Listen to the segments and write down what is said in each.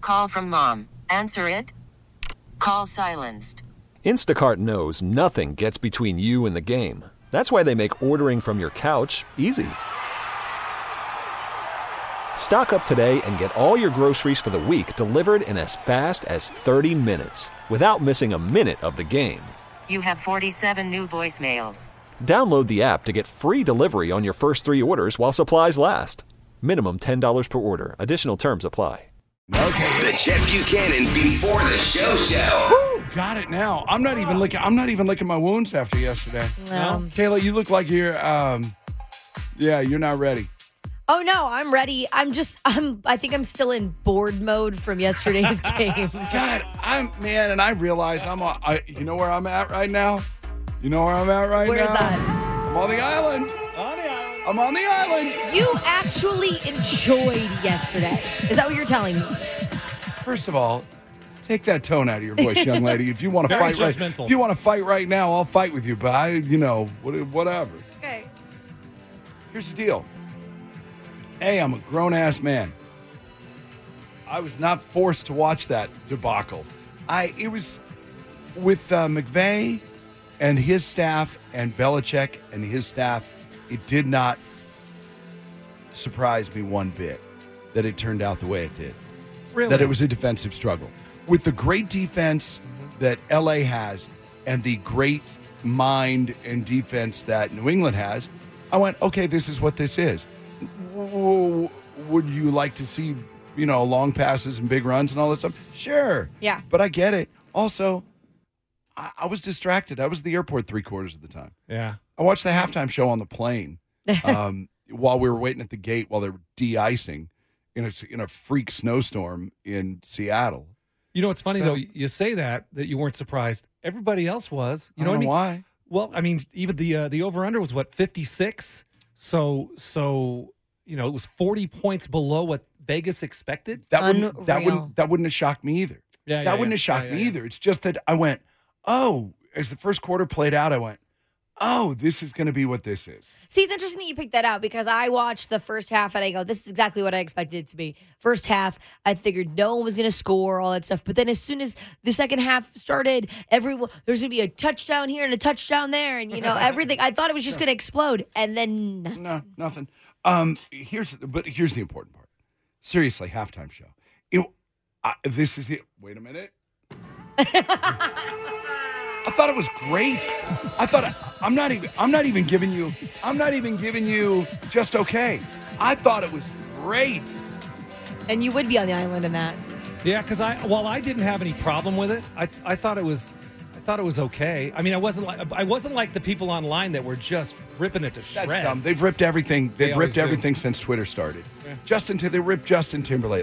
Call from mom. Answer it. Call silenced. Instacart knows nothing gets between you and the game. That's why they make ordering from your couch easy. Stock up today and get all your groceries for the week delivered in as fast as 30 minutes without missing a minute of the game. You have 47 new voicemails. Download the app to get free delivery on your first 3 orders while supplies last. Minimum $10 per order. Additional terms apply. Okay. The Chet Buchanan Before the Show. Woo, got it now. I'm not even licking my wounds after yesterday. No. Kayla, you look like you're you're not ready. Oh no, I'm ready. I think I'm still in board mode from yesterday's game. God, and I realize you know where I'm at right now? You know where I'm at right now? Where's that? I'm on the island. I'm on the island. You actually enjoyed yesterday. Is that what you're telling me? First of all, take that tone out of your voice, young lady. If you want to fight right now, I'll fight with you. But whatever. Okay. Here's the deal. Hey, I'm a grown-ass man. I was not forced to watch that debacle. It was with McVay and his staff and Belichick and his staff. It did not surprise me one bit that it turned out the way it did. Really? That it was a defensive struggle. With the great defense that LA has and the great mind and defense that New England has, I went, okay, this is what this is. Would you like to see, long passes and big runs and all that stuff? Sure. Yeah. But I get it. Also, I was distracted. I was at the airport 3/4 of the time. Yeah. I watched the halftime show on the plane while we were waiting at the gate while they were de-icing in a freak snowstorm in Seattle. You know, it's funny, though. You say that you weren't surprised. Everybody else was. You know I don't what know I mean? why. Well, I mean, even the over-under was, 56? So it was 40 points below what Vegas expected. That wouldn't have shocked me either. That wouldn't have shocked me either. It's just that I went, oh, as the first quarter played out, I went, oh, this is going to be what this is. See, it's interesting that you picked that out because I watched the first half and I go, this is exactly what I expected it to be. First half, I figured no one was going to score, all that stuff. But then as soon as the second half started, there's going to be a touchdown here and a touchdown there and, everything. I thought it was just going to explode. And then nothing. No, nothing. Here's the important part. Seriously, halftime show. This is it. Wait a minute. I thought it was great. I thought I'm not even giving you just okay. I thought it was great. And you would be on the island in that. Yeah, because I didn't have any problem with it. I thought it was okay. I mean, I wasn't like the people online that were just ripping it to shreds. That's dumb. They've ripped everything. They've ripped everything since Twitter started. Yeah. They ripped Justin Timberlake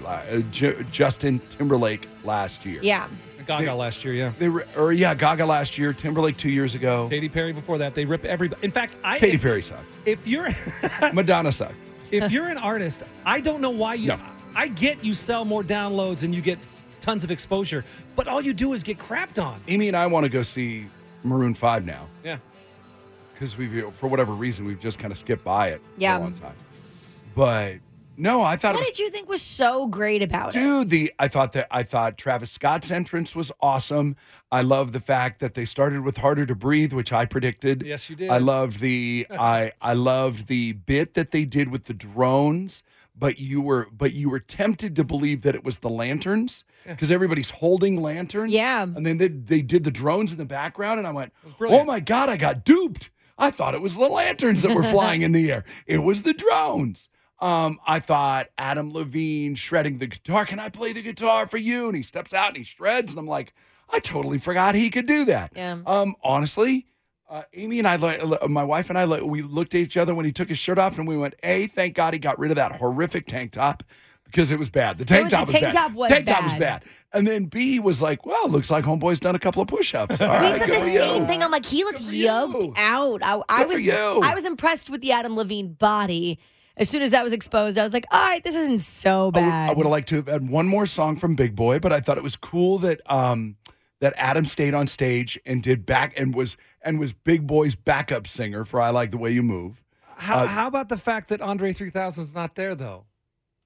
last year. Yeah. Gaga last year, yeah. Gaga last year. Timberlake 2 years ago. Katy Perry before that. They rip everybody. In fact, Katy Perry sucked. If you're Madonna sucked. If you're an artist, I don't know why you. No. I get you sell more downloads and you get tons of exposure, but all you do is get crapped on. Amy and I want to go see Maroon 5 now. Yeah. Because for whatever reason, we've just kind of skipped by it for a long time. But no, I thought. What did you think was so great about it? Dude, I thought Travis Scott's entrance was awesome. I love the fact that they started with Harder to Breathe, which I predicted. Yes, you did. I loved the bit that they did with the drones, but you were tempted to believe that it was the lanterns because everybody's holding lanterns. Yeah. And then they did the drones in the background, and I went, "Oh my God, I got duped. I thought it was the lanterns that were flying in the air. It was the drones." I thought Adam Levine shredding the guitar. Can I play the guitar for you? And he steps out and he shreds. And I'm like, I totally forgot he could do that. Yeah. Honestly, Amy and I, my wife and I, we looked at each other when he took his shirt off and we went, A, thank God he got rid of that horrific tank top because it was bad. The tank top was bad. Tank top was bad. And then B was like, well, looks like homeboy's done a couple of push-ups. All right, we said the same thing. I'm like, he looks yoked out. I was impressed with the Adam Levine body. As soon as that was exposed, I was like, all right, this isn't so bad. I would have liked to have had one more song from Big Boy, but I thought it was cool that that Adam stayed on stage and did was Big Boy's backup singer for I Like the Way You Move. How about the fact that Andre 3000 is not there, though?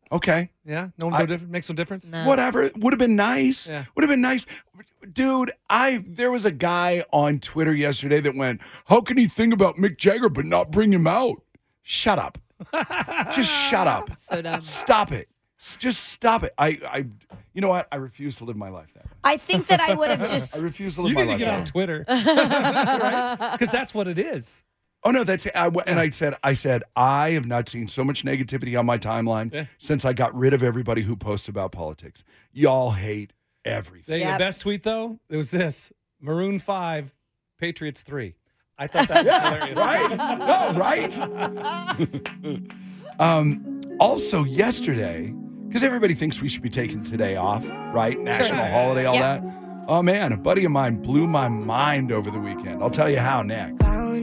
Okay. Yeah, no difference. Makes no difference. No. Whatever. It would have been nice. Yeah. Would have been nice. Dude, there was a guy on Twitter yesterday that went, how can he think about Mick Jagger but not bring him out? Shut up. Just shut up. So dumb. Stop it. Just stop it. You know what? I refuse to live my life that way. I think that I would have just. I refuse to live You my need to life get that on way. Twitter, right? Because that's what it is. Oh no, I said I have not seen so much negativity on my timeline since I got rid of everybody who posts about politics. Y'all hate everything. The best tweet though, it was this: Maroon 5, Patriots 3. I thought that was hilarious. Right? No, right? Also yesterday, because everybody thinks we should be taking today off, right? National holiday, all that. Oh man, a buddy of mine blew my mind over the weekend. I'll tell you how next.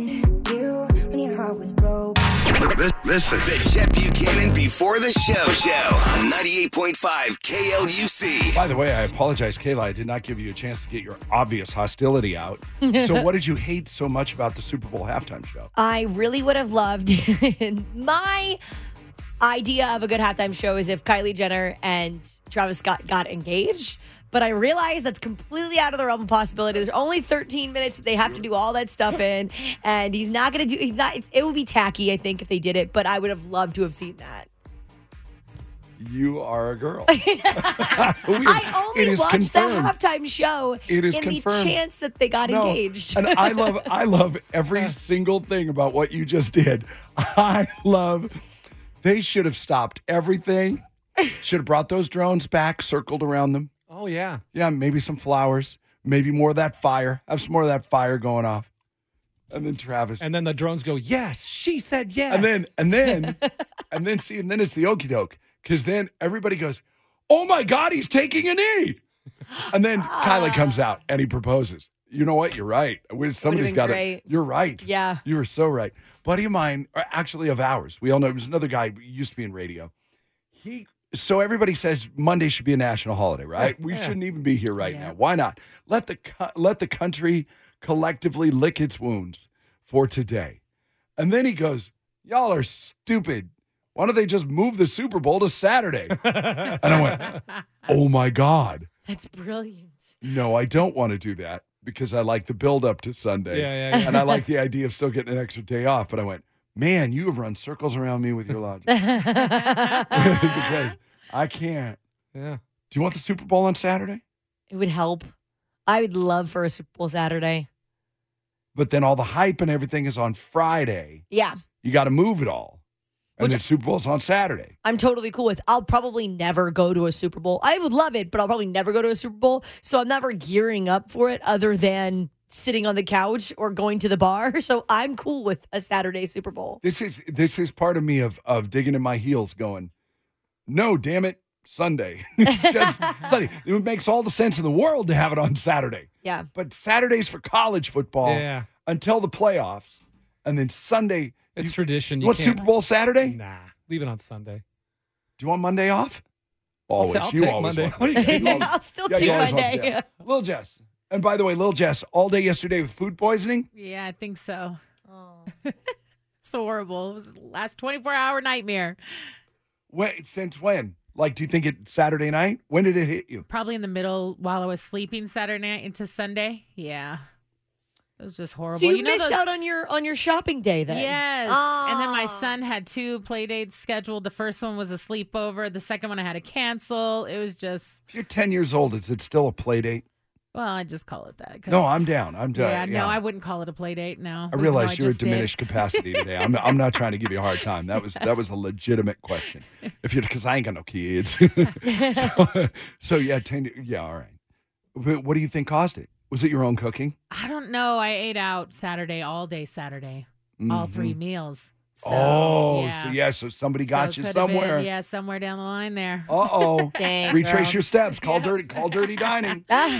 Listen. The Chet Buchanan Before the Show on 98.5 KLUC. By the way, I apologize, Kayla. I did not give you a chance to get your obvious hostility out. So what did you hate so much about the Super Bowl halftime show? I really would have loved my idea of a good halftime show is if Kylie Jenner and Travis Scott got engaged. But I realize that's completely out of the realm of possibility. There's only 13 minutes that they have to do all that stuff in, and he's not going to do. It would be tacky, I think, if they did it. But I would have loved to have seen that. You are a girl. I only watched confirmed. the halftime show It is in confirmed. the chance that they got engaged. And I love every single thing about what you just did. They should have stopped everything. Should have brought those drones back, circled around them. Oh yeah. Yeah, maybe some flowers, maybe more of that fire. Have some more of that fire going off. And then Travis. And then the drones go, yes, she said yes. And then it's the okie doke. Because then everybody goes, oh my God, he's taking a knee. And then Kylie comes out and he proposes. You know what? You're right. Somebody's got it. You're right. Yeah. You were so right. Buddy of mine, or actually of ours, we all know, it was another guy who used to be in radio. So everybody says Monday should be a national holiday, right? We shouldn't even be here right now. Why not? Let the country collectively lick its wounds for today. And then he goes, y'all are stupid. Why don't they just move the Super Bowl to Saturday? And I went, oh my God. That's brilliant. No, I don't want to do that because I like the build up to Sunday. Yeah. And I like the idea of still getting an extra day off. But I went, man, you have run circles around me with your logic. Because I can't. Yeah. Do you want the Super Bowl on Saturday? It would help. I would love for a Super Bowl Saturday. But then all the hype and everything is on Friday. Yeah. You got to move it all. And then Super Bowl's on Saturday. I'm totally cool with. I'll probably never go to a Super Bowl. I would love it, but I'll probably never go to a Super Bowl. So I'm never gearing up for it other than sitting on the couch or going to the bar. So I'm cool with a Saturday Super Bowl. This is part of me of digging in my heels going, no, damn it, Sunday. It's just Sunday. It makes all the sense in the world to have it on Saturday. Yeah. But Saturday's for college football until the playoffs. And then Sunday. It's tradition. You want Super Bowl Saturday? Nah. Leave it on Sunday. Do you want Monday off? Always. I'll you take always Monday. want What do you I'll still take you always want- Monday. yeah. Lil Jess. And by the way, Lil Jess, all day yesterday with food poisoning? Yeah, I think so. Oh. So horrible. It was the last 24-hour nightmare. Since when? Like, do you think it's Saturday night? When did it hit you? Probably in the middle while I was sleeping Saturday night into Sunday. Yeah. It was just horrible. So you missed out on your shopping day then? Yes. Oh. And then my son had 2 play dates scheduled. The first one was a sleepover. The second one I had to cancel. It was just. If you're 10 years old, is it still a play date? Well, I just call it that. No, I'm down. Yeah, no, I wouldn't call it a play date. No. I realize you're at diminished capacity today. I'm not trying to give you a hard time. That was a legitimate question. Because I ain't got no kids. so yeah, 10. Yeah, all right. What do you think caused it? Was it your own cooking? I don't know. I ate out Saturday, all day Saturday, all 3 meals. So, so somebody got you somewhere. Somewhere down the line there. Uh-oh. Dang, Retrace girl. your steps. Call dirty dining.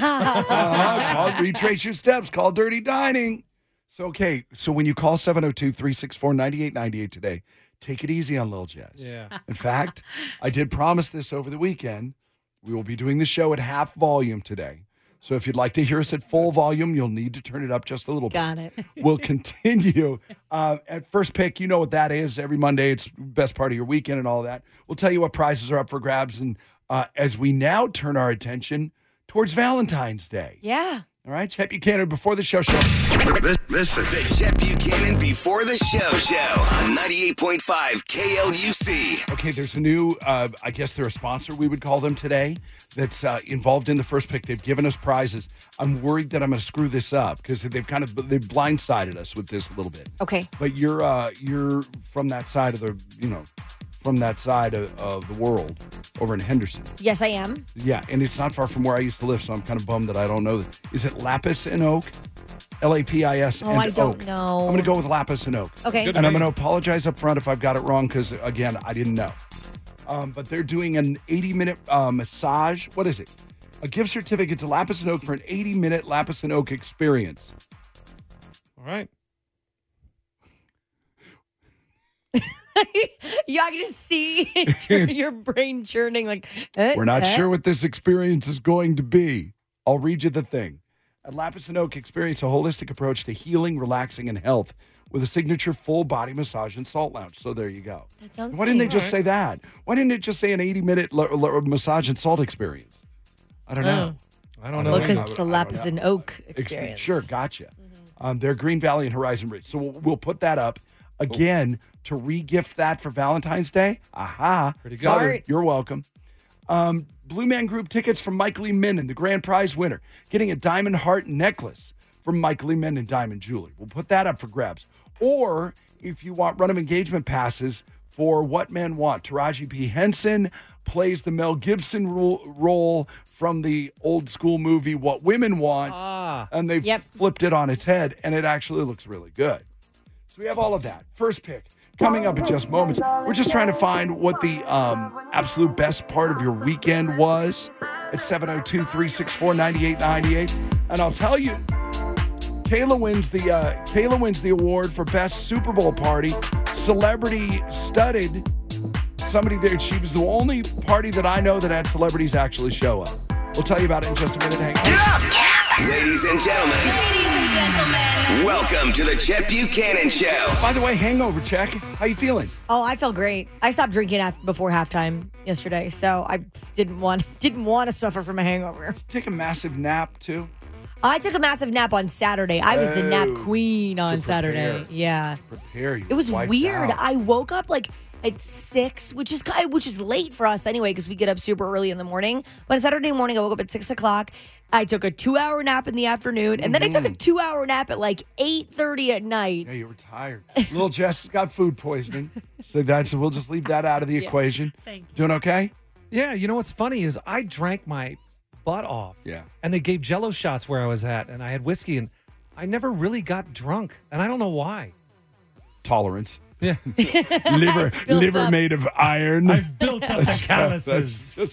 Retrace your steps. Call dirty dining. So when you call 702-364-9898 today, take it easy on Lil Jess. Yeah. In fact, I did promise this over the weekend. We will be doing the show at half volume today. So if you'd like to hear us at full volume, you'll need to turn it up just a little bit. Got it. We'll continue. At First Pick, you know what that is. Every Monday, it's the best part of your weekend and all that. We'll tell you what prizes are up for grabs. And as we now turn our attention towards Valentine's Day. Yeah. All right, Chet Buchanan, before the show. Listen. The Chet Buchanan Before the Show on 98.5 KLUC. Okay, there's a new, I guess they're a sponsor, we would call them today, that's involved in the First Pick. They've given us prizes. I'm worried that I'm going to screw this up because they've blindsided us with this a little bit. Okay. But you're from that side of the, from that side of the world over in Henderson. Yes, I am. Yeah, and it's not far from where I used to live, so I'm kind of bummed that I don't know that. Is it Lapis and Oak? Lapis and Oak. I don't know. I'm going to go with Lapis and Oak. Okay. And I'm going to apologize up front if I've got it wrong because, again, I didn't know. But they're doing an 80-minute massage. What is it? A gift certificate to Lapis and Oak for an 80-minute Lapis and Oak experience. All right. Yeah, I can just see your brain churning like, We're not sure what this experience is going to be. I'll read you the thing. At Lapis and Oak, experience a holistic approach to healing, relaxing, and health with a signature full-body massage and salt lounge. So there you go. That sounds Why didn't they nice. just say that? Why didn't it just say an 80-minute massage and salt experience? I don't know. I don't know. Well, either. because it's the Lapis and Oak experience. Sure, gotcha. They're Green Valley and Horizon Ridge. So we'll put that up again to re-gift that for Valentine's Day. Aha. Pretty good. Smart. You're welcome. Blue Man Group tickets from Michael E. Minden, the grand prize winner, getting a diamond heart necklace from Michael E. Minden Diamond Jewelry. We'll put that up for grabs. Or if you want run of engagement passes for What Men Want, Taraji P. Henson plays the Mel Gibson role from the old school movie What Women Want, and they've flipped it on its head, and it actually looks really good. So we have all of that. First Pick coming up in just moments. We're just trying to find what the absolute best part of your weekend was at 702-364-9898. And I'll tell you, Kayla wins the award for best Super Bowl party, celebrity studded. Somebody there, she was the only party that I know that had celebrities actually show up. We'll tell you about it in just a minute. Hang on. Ladies and gentlemen. Welcome to the Chet Buchanan Show. By the way, hangover check. How you feeling? Oh, I felt great. I stopped drinking before halftime yesterday, so I didn't want to suffer from a hangover. Take a massive nap too. I took a massive nap on Saturday. I was the nap queen on Saturday. Yeah. Prepare you. It was wiped weird. out. I woke up like at 6, which is late for us anyway because we get up super early in the morning. But on Saturday morning, I woke up at 6 o'clock. I took a 2-hour nap in the afternoon, and then I took a 2-hour nap at like 8:30 at night. Yeah, you were tired. Little Jess got food poisoning, so we'll just leave that out of the equation. Thank you. Doing okay? Yeah, you know what's funny is I drank my butt off. Yeah. And they gave Jello shots where I was at, and I had whiskey, and I never really got drunk, and I don't know why. Tolerance. Yeah. liver up. made of iron. I've built up the calluses.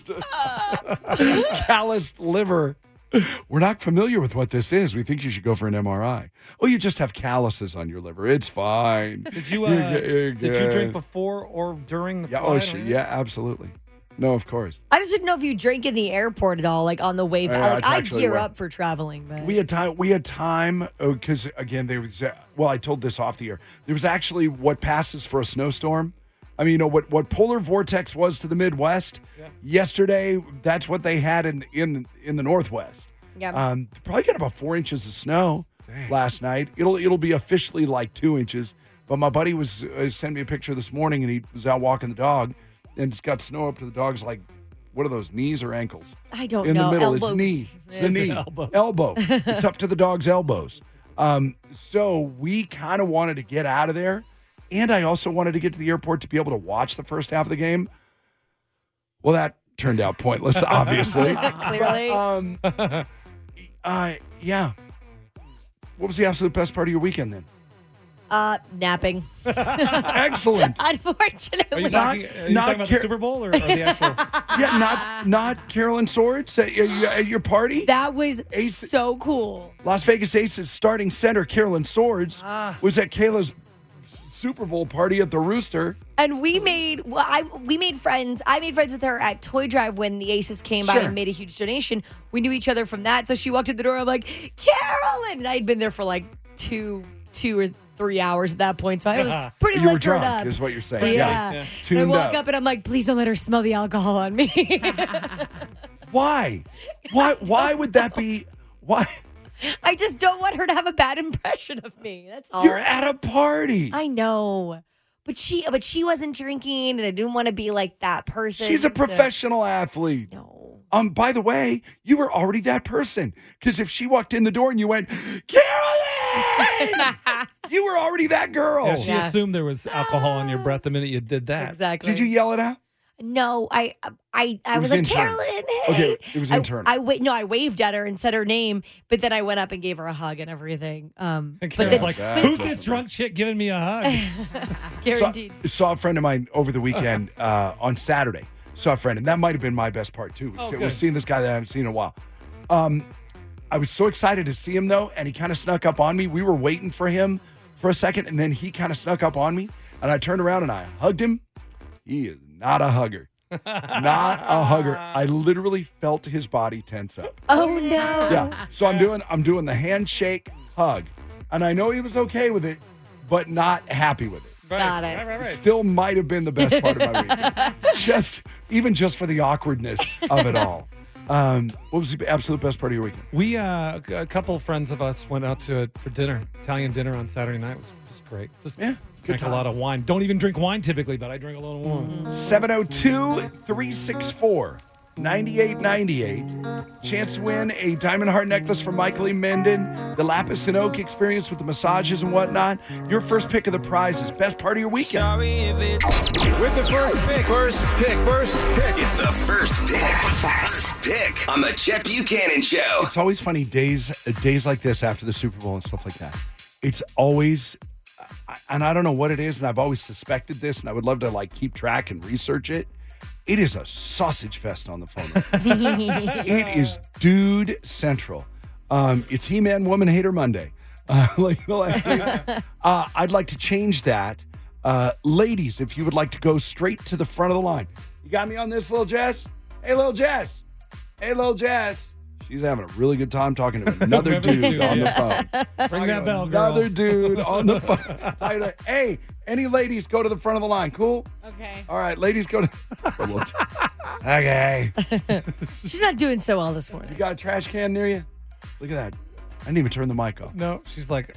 Calloused liver. We're not familiar with what this is. We think you should go for an MRI. Oh, you just have calluses on your liver. It's fine. Did you You're did you good. drink before or during the Yeah, flight? oh, or sure. anything? Yeah, absolutely. No, of course. I just didn't know if you drank in the airport at all, like on the way back. Yeah, Like, it's I actually gear where- up for traveling, but We had time because again there was I told this off the air. There was actually what passes for a snowstorm. I mean, what polar vortex was to the Midwest yesterday. That's what they had in the Northwest. yeah. Probably got about 4 inches of snow last night. It'll be officially like 2 inches. But my buddy was sent me a picture this morning, and he was out walking the dog, and it's got snow up to the dog's like, what are those, knees or ankles? I don't In know. the middle, Elbows. it's knee. It's the knee. Elbows. Elbow. It's up to the dog's elbows. So we kind of wanted to get out of there. And I also wanted to get to the airport to be able to watch the first half of the game. Well, that turned out pointless, obviously. Clearly. Yeah. What was the absolute best part of your weekend then? Napping. Excellent. Unfortunately. Are you talking about not the Super Bowl or the actual? Yeah, not Carolyn Swords at your party. That was Ace- so cool. Las Vegas Aces starting center Carolyn Swords was at Kayla's Super Bowl party at the Rooster. And we made friends. I made friends with her at Toy Drive when the Aces came by Sure. and made a huge donation. We knew each other from that. So she walked in the door. I'm like, Carolyn. And I'd been there for like two or 3 hours at that point. So I was pretty You were liquored drunk, up. is what you're saying. Yeah. Yeah. And I Tuned walk up. up and I'm like, please don't let her smell the alcohol on me. Why? Why would that be? Why? I just don't want her to have a bad impression of me. That's all. You're at a party. I know. But she wasn't drinking, and I didn't want to be like that person. She's a so- professional athlete. No. By the way, you were already that person. Because if she walked in the door and you went, Carolyn, you were already that girl. Yeah, she Yeah. assumed there was alcohol in your breath the minute you did that. Exactly. Did you yell it out? No, I was was like, intern. Carolyn, hey. Okay, it was intern. I waved at her and said her name, but then I went up and gave her a hug and everything. And But Karen's then, like, That who's was- this drunk chick giving me a hug? guaranteed. Saw a friend of mine over the weekend on Saturday. Saw a friend, and that might have been my best part too. Oh, Was good. seeing this guy that I haven't seen in a while. I was so excited to see him though, and he kind of snuck up on me. We were waiting for him for a second, and then he kind of snuck up on me, and I turned around and I hugged him. He is not a hugger. Not a hugger. I literally felt his body tense up. Oh no. Yeah. So I'm doing the handshake hug. And I know he was okay with it, but not happy with it. Got it. Right. Still might have been the best part of my week. just for the awkwardness of it all. What was the absolute best part of your weekend? We, a couple of friends of us went out for dinner, Italian dinner on Saturday night. It was great. Just Yeah. Good drank a lot of wine. Don't even drink wine typically, but I drink a lot of wine. 702-364-9898. Chance to win a diamond heart necklace from Michael E. Menden. The Lapis and Oak experience with the massages and whatnot. Your first pick of the prizes. Best part of your weekend. With the first pick. It's the first pick on the Chet Buchanan Show. It's always funny days like this after the Super Bowl and stuff like that. It's always, and I don't know what it is, and I've always suspected this, and I would love to like keep track and research it. It is a sausage fest on the phone. It is Dude Central. It's He-Man Woman Hater Monday. I'd like to change that. Ladies, if you would like to go straight to the front of the line. You got me on this, Lil Jess? Hey, Lil Jess. She's having a really good time talking to another dude on the phone. Bring that bell, girl. Another dude on the phone. Hey, any ladies, go to the front of the line. Cool? Okay. All right, ladies, go to... Okay. She's not doing so well this You morning. got a trash can near you? Look at that. I didn't even turn the mic off. No, she's like,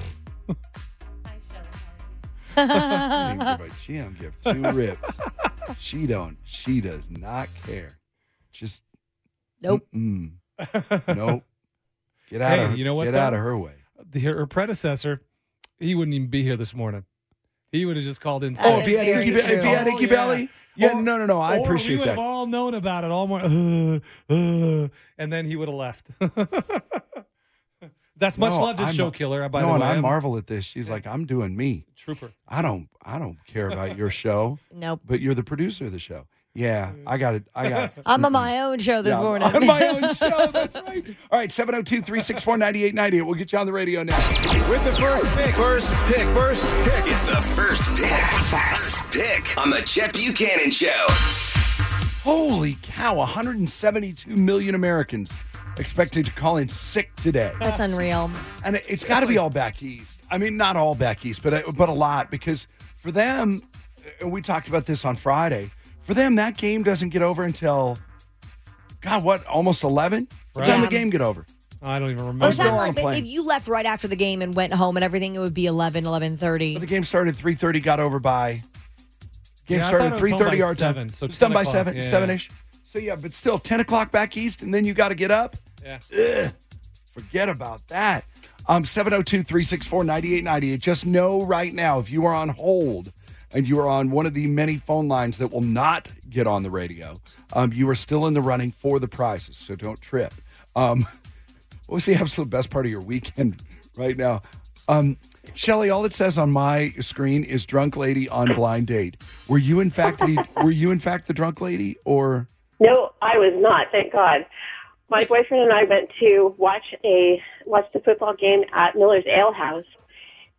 She don't give two rips. She does not care. Just Nope. nope. Get out Hey, of her. you know what, Get though? out of her way. her predecessor, he wouldn't even be here this morning. He would have just called in. That Oh, is if he had very icky, if he had true. icky Oh, yeah. belly? Yeah, Or- no. I or appreciate we would that. have all known about it all morning. And then he would have left. That's much No, love to I'm Show a- Killer. By no, the and way, I I'm a marvel at this. She's like, I'm doing me. trooper. I don't care about your show, Nope. but you're the producer of the show. Yeah, I got it. I'm on my own show this Yeah, morning. on my own show. That's right. All right, 702-364-9898. We'll get you on the radio now. With the first pick. It's the first pick on the Chet Buchanan Show. Holy cow, 172 million Americans expected to call in sick today. That's unreal. And it's got to be all back east. I mean, not all back east, but a lot, because for them, and we talked about this on Friday, for them, that game doesn't get over until, God, what, almost 11? What time Right. the game get over? I don't even Well, remember. it's not still on like, but plane. if you left right after the game and went home and everything, it would be 11:30. The game started at 3:30, got over by, game Yeah, I started thought at it was home 3:30 by our time. 7, so It's done 10 by o'clock, 7, yeah. 7-ish. So yeah, but still 10 o'clock back east, and then you got to get up. Yeah. Forget about that. 702-364-9898. Just know right now, if you are on hold and you are on one of the many phone lines that will not get on the radio, you are still in the running for the prizes, so don't trip. What was the absolute best part of your weekend right now? Shelly, all it says on my screen is drunk lady on blind date. Were you in fact the drunk lady, or? No, I was not, thank God. My boyfriend and I went to watch the football game at Miller's Ale House,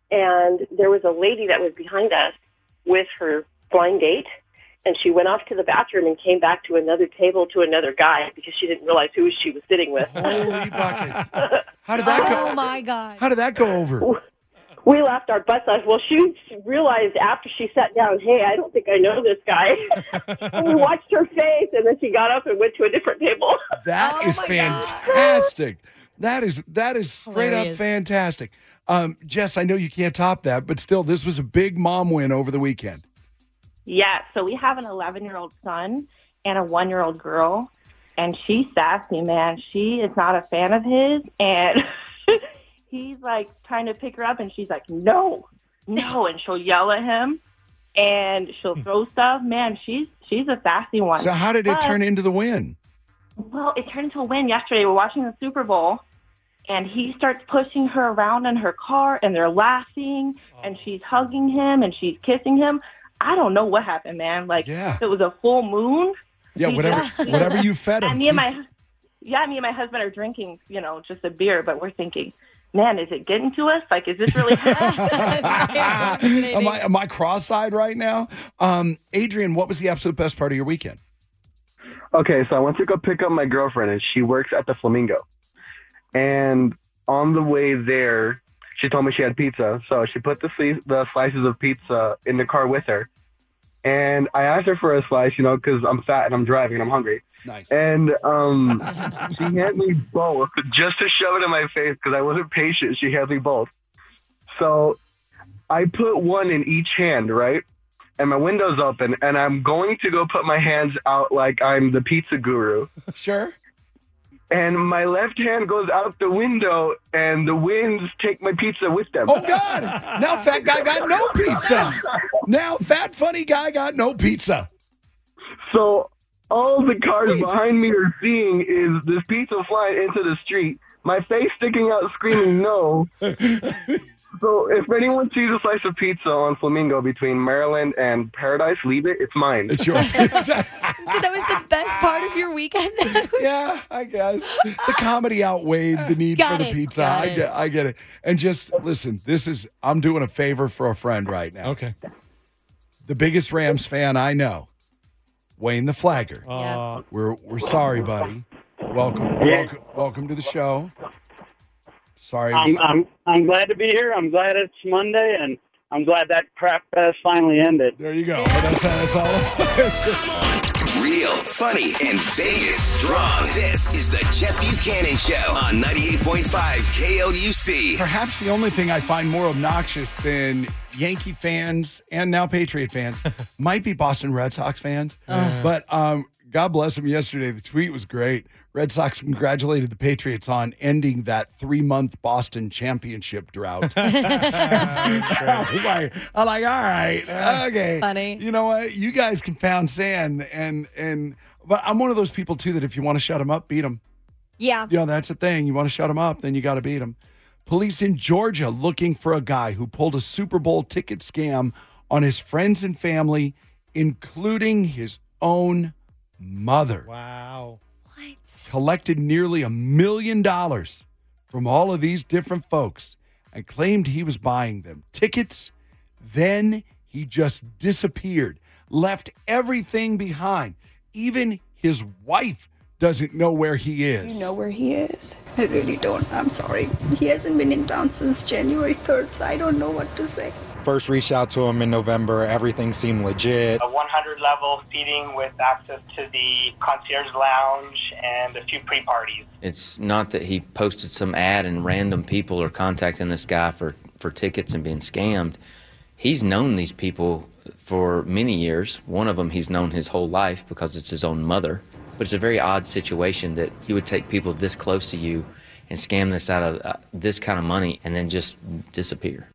and there was a lady that was behind us with her blind date, and she went off to the bathroom and came back to another table to another guy because she didn't realize who she was sitting with. Holy buckets. How did that go? Oh, my God. How did that go over? We laughed our butts off. Well, she realized after she sat down, hey, I don't think I know this guy. And we watched her face, and then she got up and went to a different table. That Oh is my fantastic. That is straight up Hilarious. fantastic. Jess, I know you can't top that, but still, this was a big mom win over the weekend. Yeah, so we have an 11-year-old son and a 1-year-old girl, and she's sassy, man. She is not a fan of his, and he's like trying to pick her up, and she's like, no, and she'll yell at him, and she'll throw stuff. Man, she's a sassy one. So how did it But- turn into the win? Well, it turned into a win yesterday. We're watching the Super Bowl, and he starts pushing her around in her car, and they're laughing, and she's hugging him, and she's kissing him. I don't know what happened, man. Like, Yeah. it was a full moon. Yeah, whatever you fed him. And me and my husband are drinking, just a beer, but we're thinking, man, is it getting to us? Like, is this really happening? Am I cross-eyed right now? Adrian, what was the absolute best part of your weekend? Okay, so I went to go pick up my girlfriend, and she works at the Flamingo. And on the way there, she told me she had pizza, so she put the slices of pizza in the car with her. And I asked her for a slice, because I'm fat and I'm driving and I'm hungry. Nice. And she handed me both just to shove it in my face because I wasn't patient. She handed me both. So I put one in each hand, right? And my window's open, and I'm going to go put my hands out like I'm the pizza guru. Sure. And my left hand goes out the window, and the winds take my pizza with them. Oh, God. Now fat guy got no pizza. Now fat funny guy got no pizza. So all the cars behind me are seeing is this pizza flying into the street, my face sticking out screaming no. So if anyone sees a slice of pizza on Flamingo between Maryland and Paradise, leave it. It's mine. It's yours. So that was the best part of your weekend? Yeah, I guess. The comedy outweighed the need Got for the it, pizza. got I it. get it. And just listen, I'm doing a favor for a friend right now. Okay. The biggest Rams fan I know, Wayne the Flagger. Yeah. We're sorry, buddy. Welcome to the show. Sorry. I'm glad to be here. I'm glad it's Monday, and I'm glad that crap fest finally ended. There you go. That's all. Real, funny, and Vegas strong. This is the Chet Buchanan Show on 98.5 KLUC. Perhaps the only thing I find more obnoxious than Yankee fans and now Patriot fans might be Boston Red Sox fans. But God bless them yesterday. The tweet was great. Red Sox congratulated the Patriots on ending that 3-month Boston championship drought. I'm like, all right, okay. Funny. You know what? You guys can pound sand, but I'm one of those people too that if you want to shut them up, beat them. Yeah. That's the thing. You want to shut them up, then you got to beat them. Police in Georgia looking for a guy who pulled a Super Bowl ticket scam on his friends and family, including his own mother. Wow. What? Collected nearly $1 million from all of these different folks and claimed he was buying them tickets. Then he just disappeared, left everything behind. Even his wife doesn't know where he is. You know where he is? I really don't. I'm sorry. He hasn't been in town since January 3rd, so I don't know what to say. First reached out to him in November. Everything seemed legit. A 100-level seating with access to the concierge lounge and a few pre-parties. It's not that he posted some ad and random people are contacting this guy for tickets and being scammed. He's known these people for many years. One of them he's known his whole life because it's his own mother. But it's a very odd situation that you would take people this close to you and scam this out of this kind of money and then just disappear.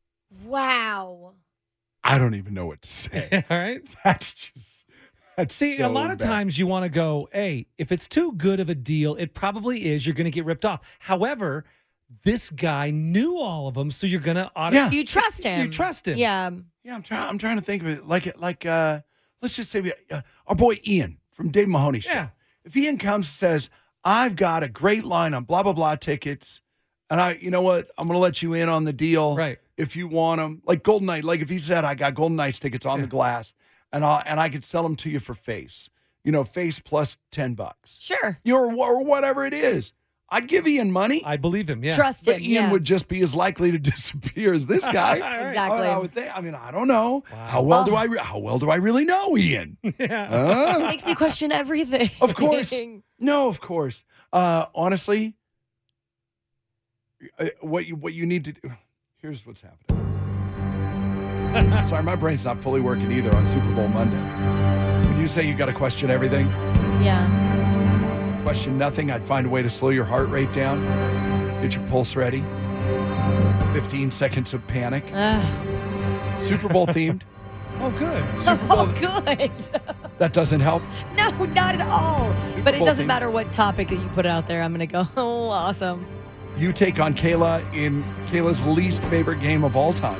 Wow. I don't even know what to say. All right. That's See, so a lot of bad. times you want to go, hey, if it's too good of a deal, it probably is. You're going to get ripped off. However, this guy knew all of them, so you're going to You trust him. You trust him. Yeah. Yeah, I'm trying to think of it like let's just say our boy Ian from Dave Mahoney Show. Yeah. If Ian comes and says, I've got a great line on blah, blah, blah tickets, and you know what? I'm going to let you in on the deal. Right. if you want them. Like Golden Knight, like if he said, I got Golden Knights tickets on the glass, and I could sell them to you for face. Face plus $10. Sure. Or whatever it is. I'd give Ian money. I believe him, yeah. Trust But him, Ian yeah. would just be as likely to disappear as this guy. Exactly. I would think. I mean, I don't know. Wow. How well do I really know Ian? It makes me question everything. Of course. No, of course. Honestly, what you need to do. Here's what's happening. Sorry, my brain's not fully working either on Super Bowl Monday. When you say you got to question everything, question nothing, I'd find a way to slow your heart rate down, get your pulse ready. 15 seconds of panic. Super Bowl themed. Oh, good. Super Bowl. Oh, good. That doesn't help. No, not at all. But it Bowl doesn't theme. matter what topic that you put out there. I'm going to go, oh, awesome. You take on Kayla in Kayla's least favorite game of all time.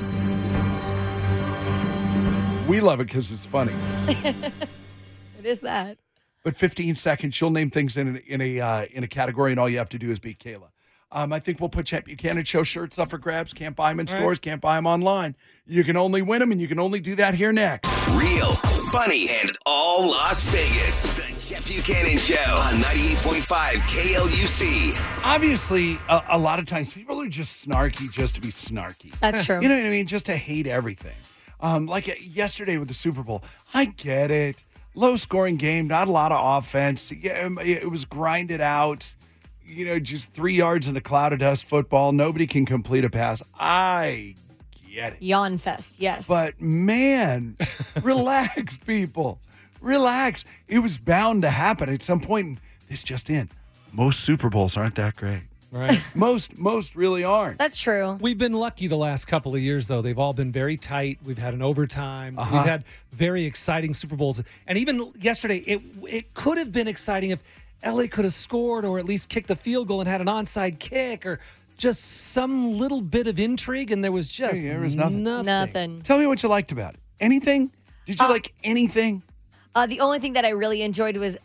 We love it because it's funny. It is that. But 15 seconds, she'll name things in a category, and all you have to do is beat Kayla. I think we'll put Chet Buchanan Show shirts up for grabs. Can't buy them in stores, can't buy them online. You can only win them, and you can only do that here next. Real, funny, and all Las Vegas. The Chet Buchanan Show on 98.5 KLUC. Obviously, a lot of times people are just snarky just to be snarky. That's true. You know what I mean? Just to hate everything. Like yesterday with the Super Bowl. I get it. Low-scoring game, not a lot of offense. It was grinded out. Just 3 yards in a cloud of dust football. Nobody can complete a pass. I get it. Yawn fest, yes. But, man, relax, people. Relax. It was bound to happen at some point. And this just in. Most Super Bowls aren't that great. Right. Most really aren't. That's true. We've been lucky the last couple of years, though. They've all been very tight. We've had an overtime. We've had very exciting Super Bowls. And even yesterday, it could have been exciting if LA could have scored or at least kicked the field goal and had an onside kick or just some little bit of intrigue, and there was just there was nothing. Tell me what you liked about it. Anything? Did you like anything? The only thing that I really enjoyed was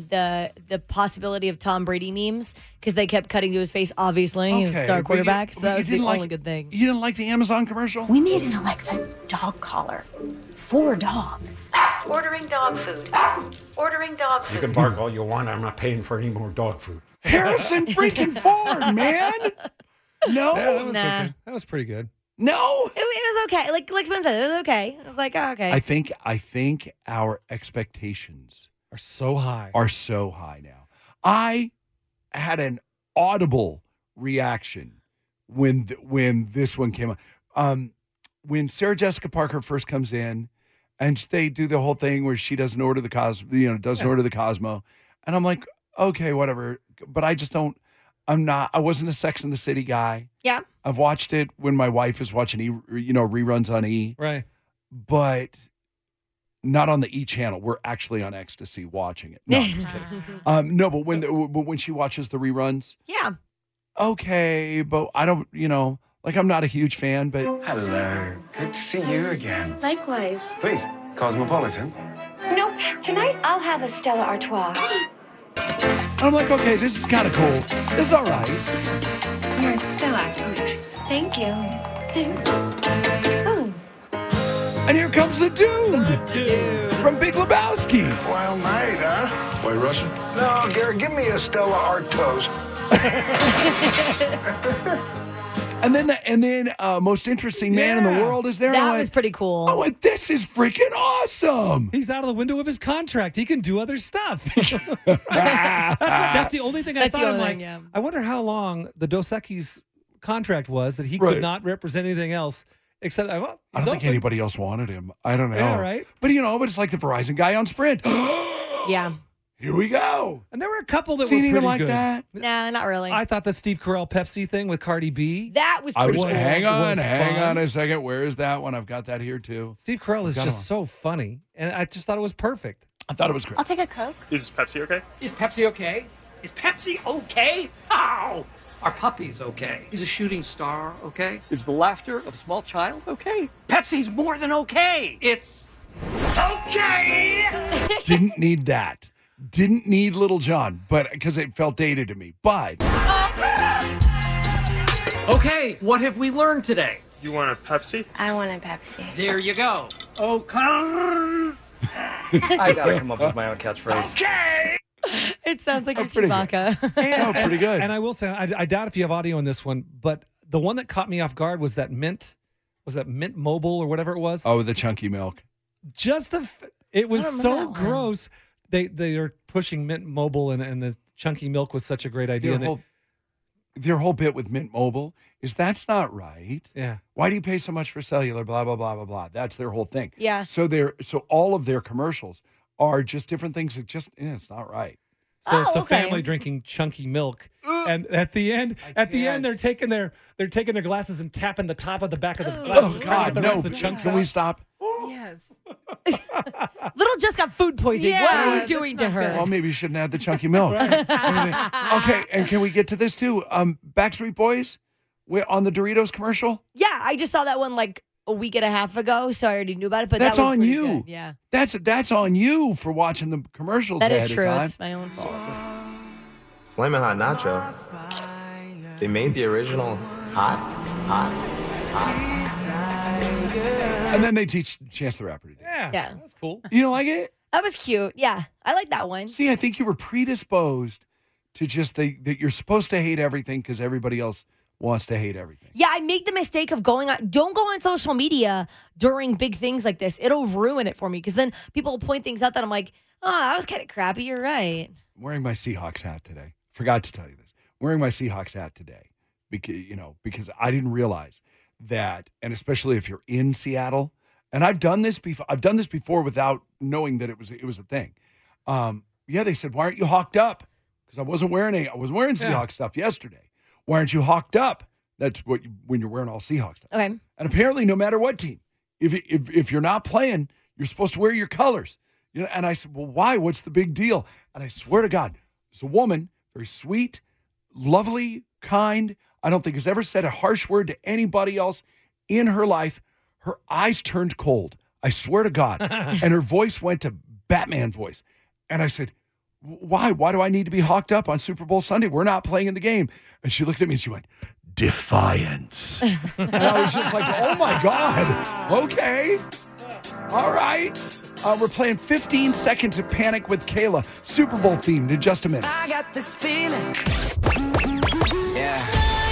the possibility of Tom Brady memes because they kept cutting to his face, obviously. He was a star quarterback, so that was the only good thing. You didn't like the Amazon commercial? We need an Alexa dog collar for dogs. Ordering dog food. Ordering dog food. You can bark all you want. I'm not paying for any more dog food. Harrison freaking Ford, man. No. Yeah, that was pretty good. No. It was okay. Like Spencer said, it was okay. I was like, oh, okay. I think our expectations are so high. Now. I had an audible reaction when this one came up. When Sarah Jessica Parker first comes in, and they do the whole thing where she doesn't order the order the Cosmo, and I'm like, okay, whatever. But I just don't. I wasn't a Sex and the City guy. Yeah. I've watched it when my wife is watching reruns on E. Right. But not on the E channel. We're actually on Ecstasy watching it. No, I'm just kidding. No, but when she watches the reruns. Yeah. Okay, but I don't, I'm not a huge fan, but. Hello. Good to see you again. Likewise. Please, Cosmopolitan. No, tonight I'll have a Stella Artois. I'm like, okay, this is kind of cool. This is all right. You're a Stella Artois. Thank you. Thanks. Oh. And here comes the dude from Big Lebowski. Wild night, huh? White Russian? No, Gary, give me a Stella Artois. And then most interesting man in the world is there. That was pretty cool. I went, this is freaking awesome. He's out of the window of his contract. He can do other stuff. That's the only thing I thought. I'm like, I wonder how long the Dos Equis contract was that he could not represent anything else except. I don't think anybody else wanted him. I don't know. Yeah, right. But but it's like the Verizon guy on Sprint. Yeah. Here we go. And there were a couple that Seen were pretty like good. That? Nah, not really. I thought the Steve Carell Pepsi thing with Cardi B. That was pretty cool. Hang on a second. Where is that one? I've got that here too. Steve Carell is just so funny, and I just thought it was perfect. I thought it was great. I'll take a Coke. Is Pepsi okay? Is Pepsi okay? Is Pepsi okay? How? Our puppy's okay. Is a shooting star okay? Is the laughter of a small child okay? Pepsi's more than okay. It's okay. Didn't need that. Didn't need Little John, but because it felt dated to me. But okay, what have we learned today? You want a Pepsi? I want a Pepsi. There you go. Oh, come. I gotta come up with my own catchphrase. Okay. It sounds like a pretty good. Chewbacca. Pretty good. And I will say, I doubt if you have audio on this one, but the one that caught me off guard was that Mint Mobile or whatever it was. Oh, the chunky milk. Just it was I don't remember so that one. gross. They are pushing Mint Mobile and the chunky milk was such a great idea. Their whole bit with Mint Mobile is that's not right. Yeah. Why do you pay so much for cellular? Blah, blah, blah, blah, blah. That's their whole thing. Yeah. So all of their commercials are just different things that it's not right. So it's a family drinking chunky milk, and at the end, they're taking their glasses and tapping the top of the back of the glass. Oh God, no! Can we stop? Yes. Little just got food poisoning. Yeah, What are you that's doing to not her? Well, maybe you shouldn't have the chunky milk. Okay, and can we get to this too? Backstreet Boys, we're on the Doritos commercial. Yeah, I just saw that one like a week and a half ago, so I already knew about it. But That's that was on pretty you. good. Yeah, That's on you for watching the commercials. that ahead is of true. time. It's my own fault. Flamin' Hot Nacho. They made the original hot. And then they teach Chance the Rapper to do. Yeah, Yeah. that's cool. You don't like it? That was cute. Yeah, I like that one. See, I think you were predisposed to just that you're supposed to hate everything because everybody else wants to hate everything. Yeah, I make the mistake of don't go on social media during big things like this. It'll ruin it for me because then people will point things out that I'm like, oh, that was kind of crappy. You're right. I'm wearing my Seahawks hat today. Forgot to tell you this. I'm wearing my Seahawks hat today because I didn't realize that, and especially if you're in Seattle, and I've done this before without knowing that it was a thing. They said, why aren't you hawked up? Because I wasn't wearing Seahawks stuff yesterday. Why aren't you hawked up? That's when you're wearing all Seahawks stuff. Okay. And apparently, no matter what team, if you're not playing, you're supposed to wear your colors. You know. And I said, well, why? What's the big deal? And I swear to God, it's a woman, very sweet, lovely, kind. I don't think has ever said a harsh word to anybody else in her life. Her eyes turned cold. I swear to God. And her voice went to Batman voice. And I said, why? Why do I need to be hawked up on Super Bowl Sunday? We're not playing in the game. And she looked at me and she went, defiance. And I was just like, oh my God. Okay. All right. We're playing 15 Seconds of Panic with Kayla. Super Bowl themed in just a minute. I got this feeling. Yeah.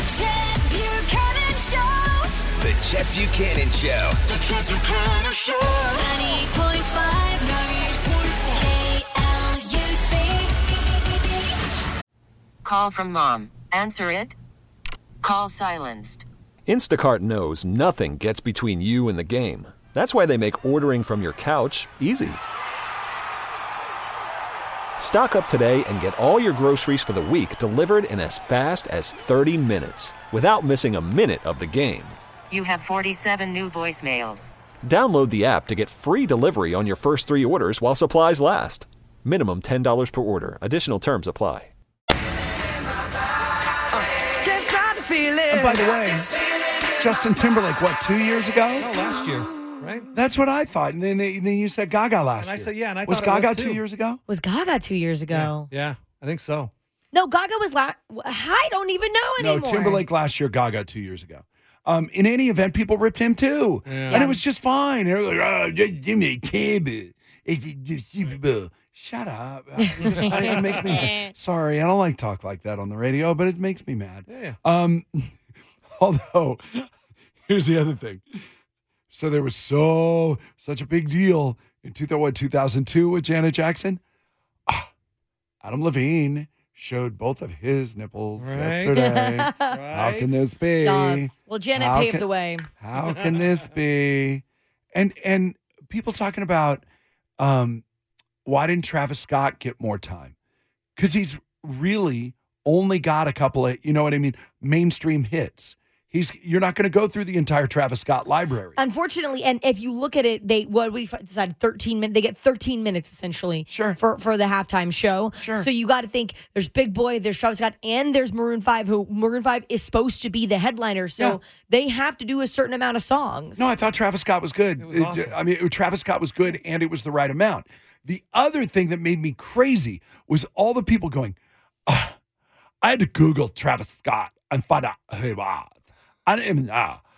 The Chet Buchanan Show. The Chet Buchanan Show. 90.5 KLUC. Call from mom. Answer it. Call silenced. Instacart knows nothing gets between you and the game. That's why they make ordering from your couch easy. Stock up today and get all your groceries for the week delivered in as fast as 30 minutes without missing a minute of the game. You have 47 new voicemails. Download the app to get free delivery on your first 3 orders while supplies last. Minimum $10 per order. Additional terms apply. And by the way, Justin Timberlake, 2 years ago? No, last year, right? That's what I thought. And then you said Gaga last year. And I said, yeah, and I was thought Gaga it was 2 years ago? Was Gaga 2 years ago? Yeah, I think so. No, Gaga was I don't even know anymore. No, Timberlake last year, Gaga 2 years ago. In any event, people ripped him too. Yeah. And it was just fine. They were like, oh, Jimmy Kimmel. It's Super Bowl. Shut up. It makes me, sorry, I don't like talk like that on the radio, but it makes me mad. Yeah. Although, here's the other thing. So there was such a big deal in 2002 with Janet Jackson. Adam Levine showed both of his nipples yesterday. How can this be? Well, Janet paved the way. How can this be? And people talking about why didn't Travis Scott get more time? Because he's really only got a couple of, you know what I mean, mainstream hits. You're not going to go through the entire Travis Scott library. Unfortunately, and if you look at it, we decided 13 minutes. They get 13 minutes essentially for the halftime show. Sure. So you got to think there's Big Boy, there's Travis Scott, and there's Maroon 5, who Maroon 5 is supposed to be the headliner. So they have to do a certain amount of songs. No, I thought Travis Scott was good. It was awesome. I mean, Travis Scott was good, and it was the right amount. The other thing that made me crazy was all the people going, I had to Google Travis Scott and find out who he was. I didn't even know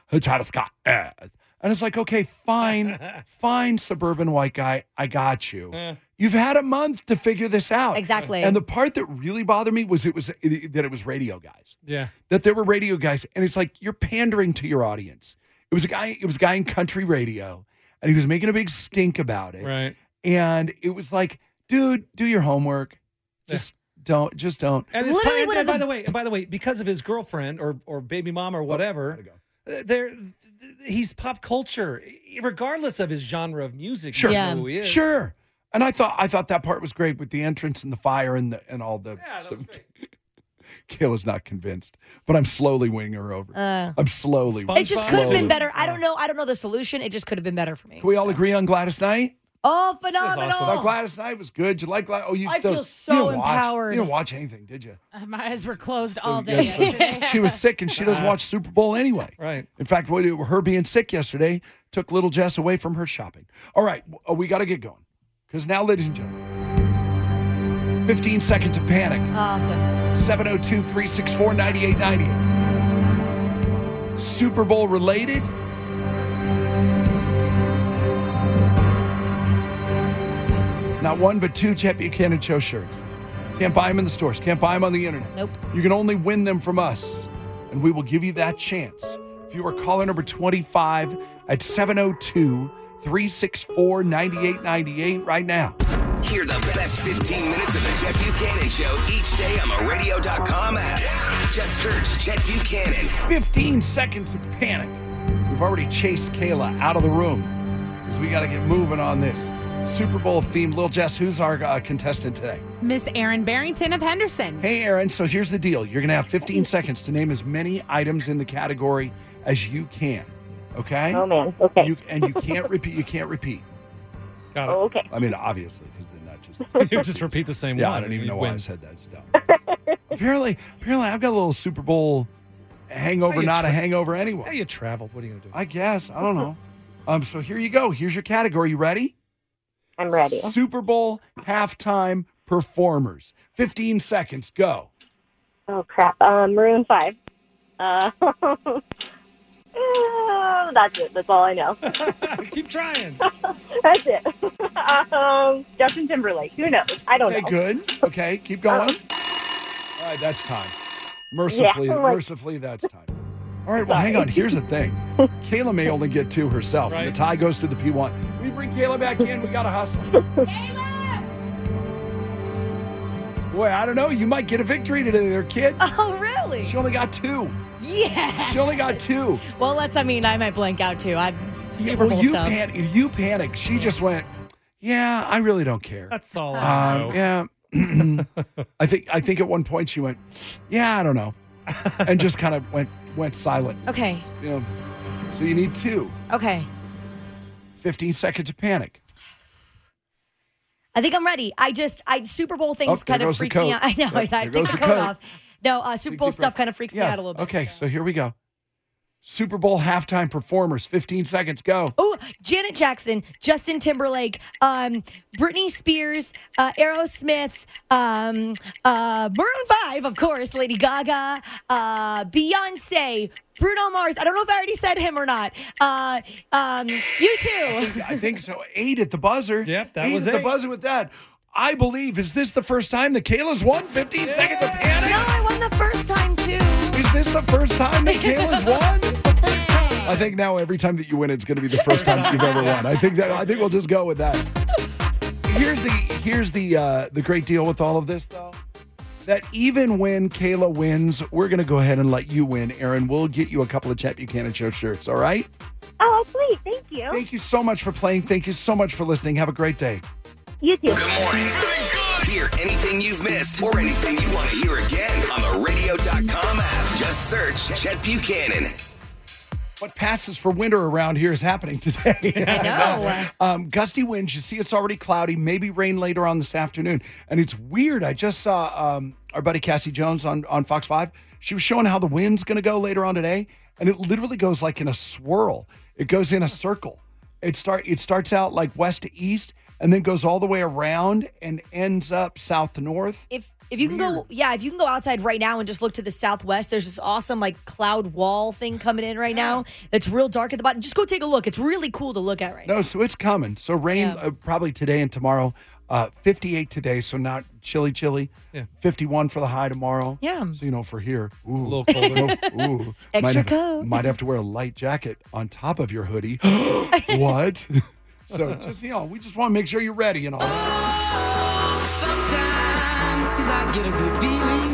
Travis Scott. And it's like, okay, fine, suburban white guy. I got you. You've had a month to figure this out. Exactly. And the part that really bothered me was that it was radio guys. Yeah. That there were radio guys. And it's like, you're pandering to your audience. It was a guy in country radio, and he was making a big stink about it. Right. And it was like, dude, do your homework. Just don't. And, and by the way, because of his girlfriend or baby mom or whatever, he's pop culture, regardless of his genre of music. Sure, who he is. Sure. And I thought that part was great with the entrance and the fire and all the stuff. Kayla's not convinced, but I'm slowly winning her over. I'm slowly. It just could have been better. I don't know the solution. It just could have been better for me. Can we all agree on Gladys Knight? Oh, phenomenal! Awesome. Gladys Knight was good. Did you like Gladys? Oh, I feel so empowered. You didn't watch anything, did you? My eyes were closed all day Yeah, yesterday. she was sick, and she doesn't watch Super Bowl anyway. Right. In fact, her being sick yesterday took little Jess away from her shopping. All right, we got to get going. Because now, ladies and gentlemen, 15 seconds of panic. Awesome. 702-364-9898. Super Bowl related. Not one, but two Chet Buchanan Show shirts. Can't buy them in the stores. Can't buy them on the internet. Nope. You can only win them from us, and we will give you that chance. If you are caller number 25 at 702-364-9898 right now. Hear the best 15 minutes of the Chet Buchanan Show each day on the radio.com app. Just search Chet Buchanan. 15 seconds of panic. We've already chased Kayla out of the room because we got to get moving on this. Super Bowl themed. Lil Jess, who's our contestant today? Miss Erin Barrington of Henderson. Hey, Erin. So here's the deal. You're going to have 15 seconds to name as many items in the category as you can. Okay? Oh, man. Okay. You can't repeat. You can't repeat. Got it. Oh, okay. I mean, obviously, because then that just... You just repeat the same yeah, one. I don't even know you why win. I said that. It's dumb. apparently, I've got a little Super Bowl hangover, not a hangover anyway. Yeah, you traveled. What are you going to do? I guess. I don't know. So here you go. Here's your category. You ready? I'm ready. Super Bowl halftime performers. 15 seconds. Go. Oh, crap. Maroon 5. That's it. That's all I know. Keep trying. That's it. Justin Timberlake. Who knows? I don't know. Okay, good. Okay, keep going. All right, that's time. Mercifully, that's time. All right, well, hang on. Here's the thing. Kayla may only get two herself, and the tie goes to the P1. Can we bring Kayla back in? We got to hustle. Kayla! Boy, I don't know. You might get a victory today there, kid. Oh, really? She only got two. Yeah. She only got two. Well, I might blank out too. Super Bowl you stuff. You panicked. She just went, yeah, I really don't care. That's all I know. Yeah. I think at one point she went, yeah, I don't know. And just kind of went silent. Okay. You know, so you need two. Okay. 15 seconds of panic. I think I'm ready. Super Bowl things kind of freak me out. I know. I take the coat off. No, Super Bowl stuff kind of freaks me out a little bit. Okay, so here we go. Super Bowl halftime performers. 15 seconds. Go. Oh, Janet Jackson, Justin Timberlake, Britney Spears, Aerosmith, Maroon 5, of course, Lady Gaga, Beyonce, Bruno Mars. I don't know if I already said him or not. You too. I think so. 8 at the buzzer. Yep, that was at the buzzer with that. I believe, is this the first time that Kayla's won 15 seconds of panic? No, I won the first time too. Is this the first time that Kayla's won? I think now every time that you win, it's going to be the first time that you've ever won. I think we'll just go with that. Here's the great deal with all of this, though. That even when Kayla wins, we're going to go ahead and let you win, Erin. We'll get you a couple of Chet Buchanan Show shirts, all right? Oh, sweet. Thank you. Thank you so much for playing. Thank you so much for listening. Have a great day. You too. Good morning. Hear anything you've missed or anything you want to hear again on the radio.com app. Just search Chet Buchanan. What passes for winter around here is happening today. I know. Gusty winds. You see it's already cloudy, maybe rain later on this afternoon. And it's weird. I just saw our buddy Cassie Jones on Fox 5. She was showing how the wind's going to go later on today. And it literally goes like in a swirl. It goes in a circle. It starts out like west to east and then goes all the way around and ends up south to north. If you can go outside right now and just look to the southwest, there's this awesome like cloud wall thing coming in right now. That's real dark at the bottom. Just go take a look. It's really cool to look at right now. No, so it's coming. So rain probably today and tomorrow. 58 today, so not chilly. Yeah. 51 for the high tomorrow. Yeah. So, for here. Ooh. A little colder. Ooh. Extra coat. Might have to wear a light jacket on top of your hoodie. What? So just, we just want to make sure you're ready and all that. Sometimes I get a good feeling.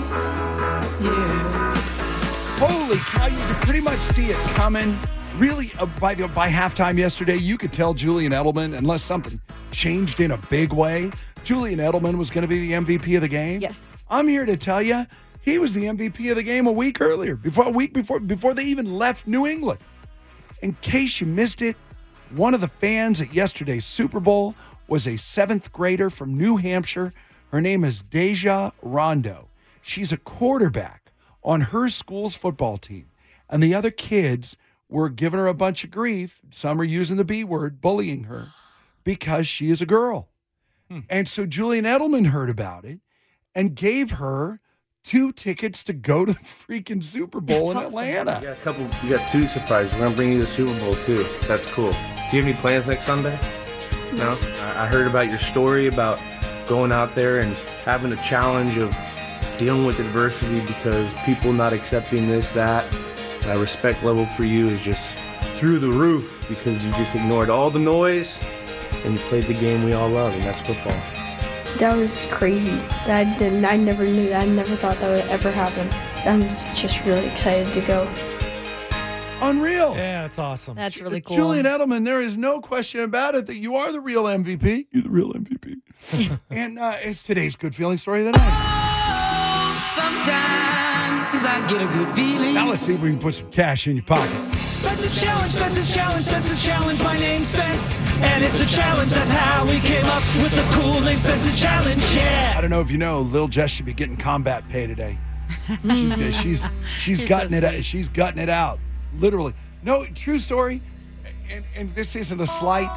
Yeah. Holy cow, you could pretty much see it coming. Really, by halftime yesterday, you could tell Julian Edelman, unless something changed in a big way, Julian Edelman was going to be the MVP of the game. Yes. I'm here to tell you, he was the MVP of the game a week earlier, before they even left New England. In case you missed it, one of the fans at yesterday's Super Bowl was a 7th grader from New Hampshire. Her name is Deja Rondo. She's a quarterback on her school's football team. And the other kids were giving her a bunch of grief. Some are using the B word, bullying her, because she is a girl. And so Julian Edelman heard about it and gave her 2 tickets to go to the freaking Super Bowl in Atlanta. You got 2 surprises. We're going to bring you to the Super Bowl, too. That's cool. Do you have any plans next Sunday? No? I heard about your story about going out there and having a challenge of dealing with adversity because people not accepting this, that. My respect level for you is just through the roof because you just ignored all the noise and you played the game we all love, and that's football. That was crazy. I never knew that. I never thought that would ever happen. I'm just really excited to go. Unreal. Yeah, it's awesome. That's really cool. Julian Edelman, there is no question about it that you are the real MVP. You're the real MVP. And it's today's good feeling story of the night. Sometimes I get a good feeling. Now let's see if we can put some cash in your pocket. Spence's challenge. My name's Spence, and it's a challenge. That's how we came up with the cool name Spence's challenge. Yeah. I don't know if you know, Lil Jess should be getting combat pay today. She's gutting it out. She's gutting it out, literally. No, true story. And this isn't a slight.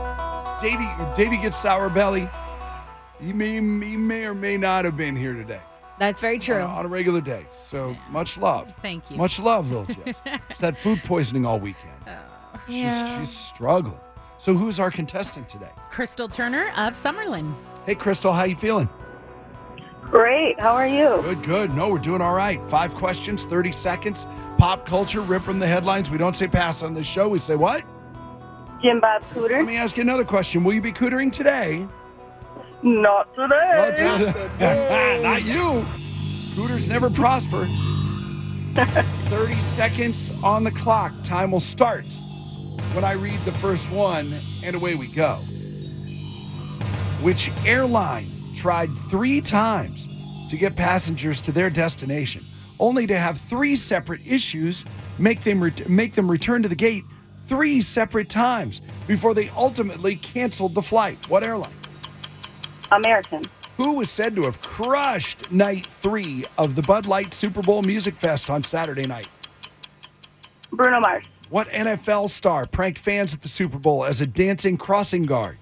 Davey gets sour belly. He may or may not have been here today. That's very true. On a regular day. So much love. Thank you. Much love, Lil Jess. She's had food poisoning all weekend. She's struggling. So who's our contestant today? Crystal Turner of Summerlin. Hey, Crystal, how you feeling? Great. How are you? Good. No, we're doing all right. 5 questions, 30 seconds. Pop culture, rip from the headlines. We don't say pass on this show. We say what? Jim Bob Cooter. Let me ask you another question. Will you be cootering today? Not today. Not you. Cooters never prosper. 30 seconds on the clock. Time will start when I read the first one, and away we go. Which airline tried 3 times to get passengers to their destination, only to have 3 separate issues make them return to the gate 3 separate times before they ultimately canceled the flight? What airline? American. Who was said to have crushed night 3 of the Bud Light Super Bowl Music Fest on Saturday night? Bruno Mars. What NFL star pranked fans at the Super Bowl as a dancing crossing guard?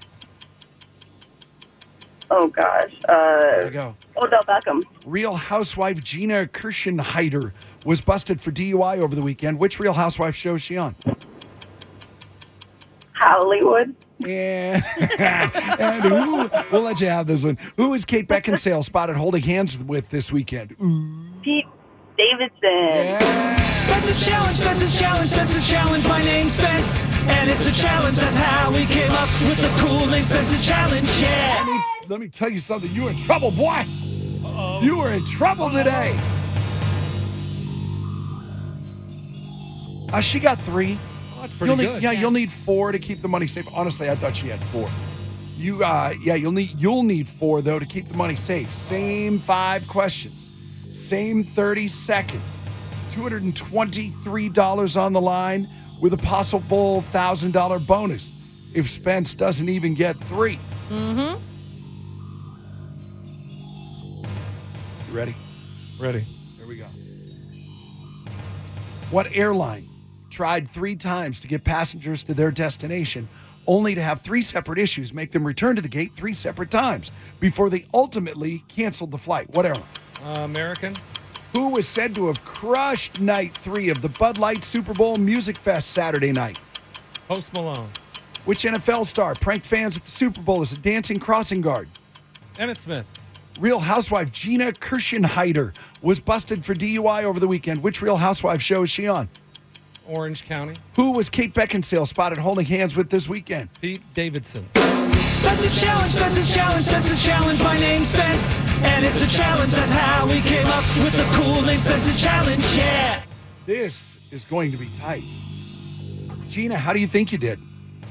Oh, gosh. There you go. Odell Beckham. Real Housewife Gina Kirschenheiter was busted for DUI over the weekend. Which Real Housewife show is she on? Hollywood. And who, we'll let you have this one. Who is Kate Beckinsale spotted holding hands with this weekend? Pete Davidson. Spence's challenge. My name's Spence, and it's a challenge. That's how we came up with the cool name Spence's challenge. Yeah. Let me tell you something. You were in trouble, boy. You were in trouble today. She got 3. That's pretty good. You'll need 4 to keep the money safe. Honestly, I thought she had 4. You'll need 4 though to keep the money safe. Same 5 questions, same 30 seconds. $223 on the line with a possible $1,000 bonus if Spence doesn't even get 3. Mm-hmm. You ready? Ready. Here we go. What airline tried 3 times to get passengers to their destination, only to have 3 separate issues make them return to the gate 3 separate times before they ultimately canceled the flight. What airline? American. Who was said to have crushed night 3 of the Bud Light Super Bowl Music Fest Saturday night? Post Malone. Which NFL star pranked fans at the Super Bowl as a dancing crossing guard? Emmett Smith. Real Housewife Gina Kirschenheiter was busted for DUI over the weekend. Which Real Housewife show is she on? Orange County. Who was Kate Beckinsale spotted holding hands with this weekend? Pete Davidson. Spence's Challenge, Spence's Challenge, Spence's Challenge. My name's Spence, and it's a challenge. That's how we came up with the cool name Spence's Challenge, yeah. This is going to be tight. Gina, how do you think you did?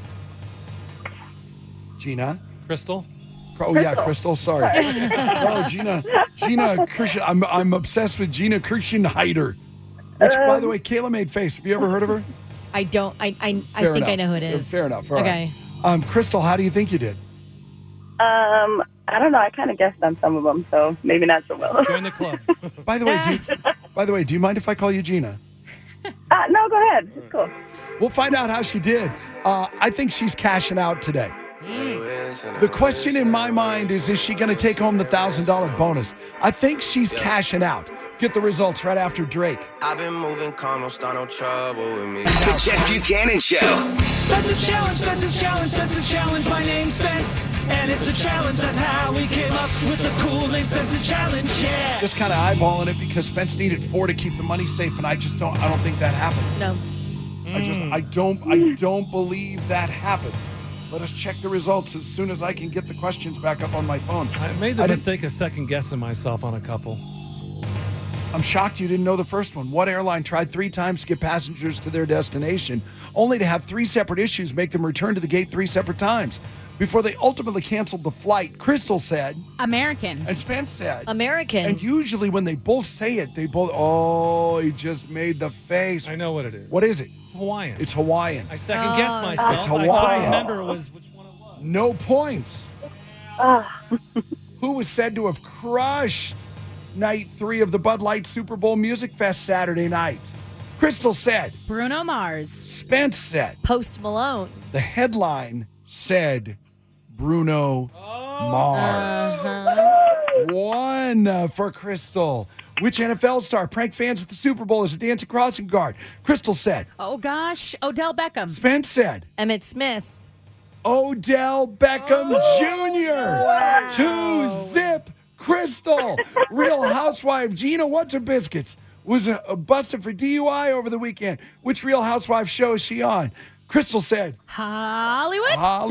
Gina? Crystal. Oh, yeah, Crystal, sorry. Oh, Gina Kirschen. I'm obsessed with Gina Kirschenheiter. Which, by the way, Kayla made face. Have you ever heard of her? I don't. I think enough. I know who it is. Fair enough. All okay. Right. Crystal, how do you think you did? I don't know. I kind of guessed on some of them, so maybe not so well. Join the club. By the way, do you mind if I call you Gina? No, go ahead. It's cool. We'll find out how she did. I think she's cashing out today. The question in my mind is she going to take home the $1,000 bonus? I think she's cashing out. Get the results right after Drake. I've been moving calm, don't start no trouble with me. The Chet Buchanan Show. Spence's Challenge, Spence's Challenge, Spence's Challenge. My name's Spence, and it's a challenge. That's how we came up with the cool name Spence's Challenge, yeah. Just kind of eyeballing it because Spence needed 4 to keep the money safe, and I don't think that happened. No. I don't believe that happened. Let us check the results as soon as I can get the questions back up on my phone. I made the mistake of second guessing myself on a couple. I'm shocked you didn't know the first one. What airline tried 3 times to get passengers to their destination, only to have 3 separate issues make them return to the gate 3 separate times before they ultimately canceled the flight? Crystal said American. And Spence said American. And usually when they both say it, he just made the face. I know what it is. What is it? It's Hawaiian. It's Hawaiian. I second guessed myself. It's Hawaiian. I couldn't remember which one it was. No points. Who was said to have crushed night 3 of the Bud Light Super Bowl Music Fest Saturday night? Crystal said Bruno Mars. Spence said Post Malone. The headline said Bruno Mars. 1 for Crystal. Which NFL star pranked fans at the Super Bowl as a dancing crossing guard? Crystal said Oh gosh, Odell Beckham. Spence said Emmett Smith. Odell Beckham Jr. 2-zip. Crystal. Real Housewife Gina What's Her Biscuits was busted for DUI over the weekend. Which Real Housewife show is she on? Crystal said Hollywood.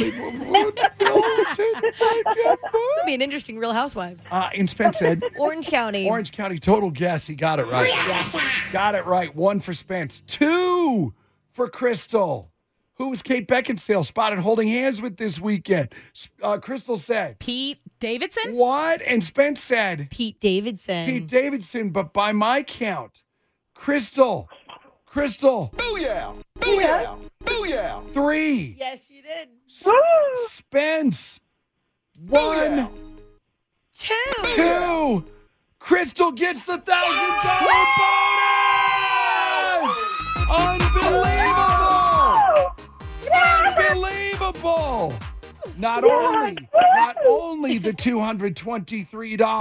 That'd be an interesting Real Housewives. And Spence said Orange County. Orange County. Total guess. He got it right. Got it right. 1 for Spence. 2 for Crystal. Who was Kate Beckinsale spotted holding hands with this weekend? Crystal said Pete Davidson. What? And Spence said Pete Davidson. Pete Davidson. But by my count, Crystal. Booyah! Booyah! Booyah! 3. Yes, you did. Spence. 1. 2. Crystal gets the $1,000 bonus! Unbelievable! Not only the $223,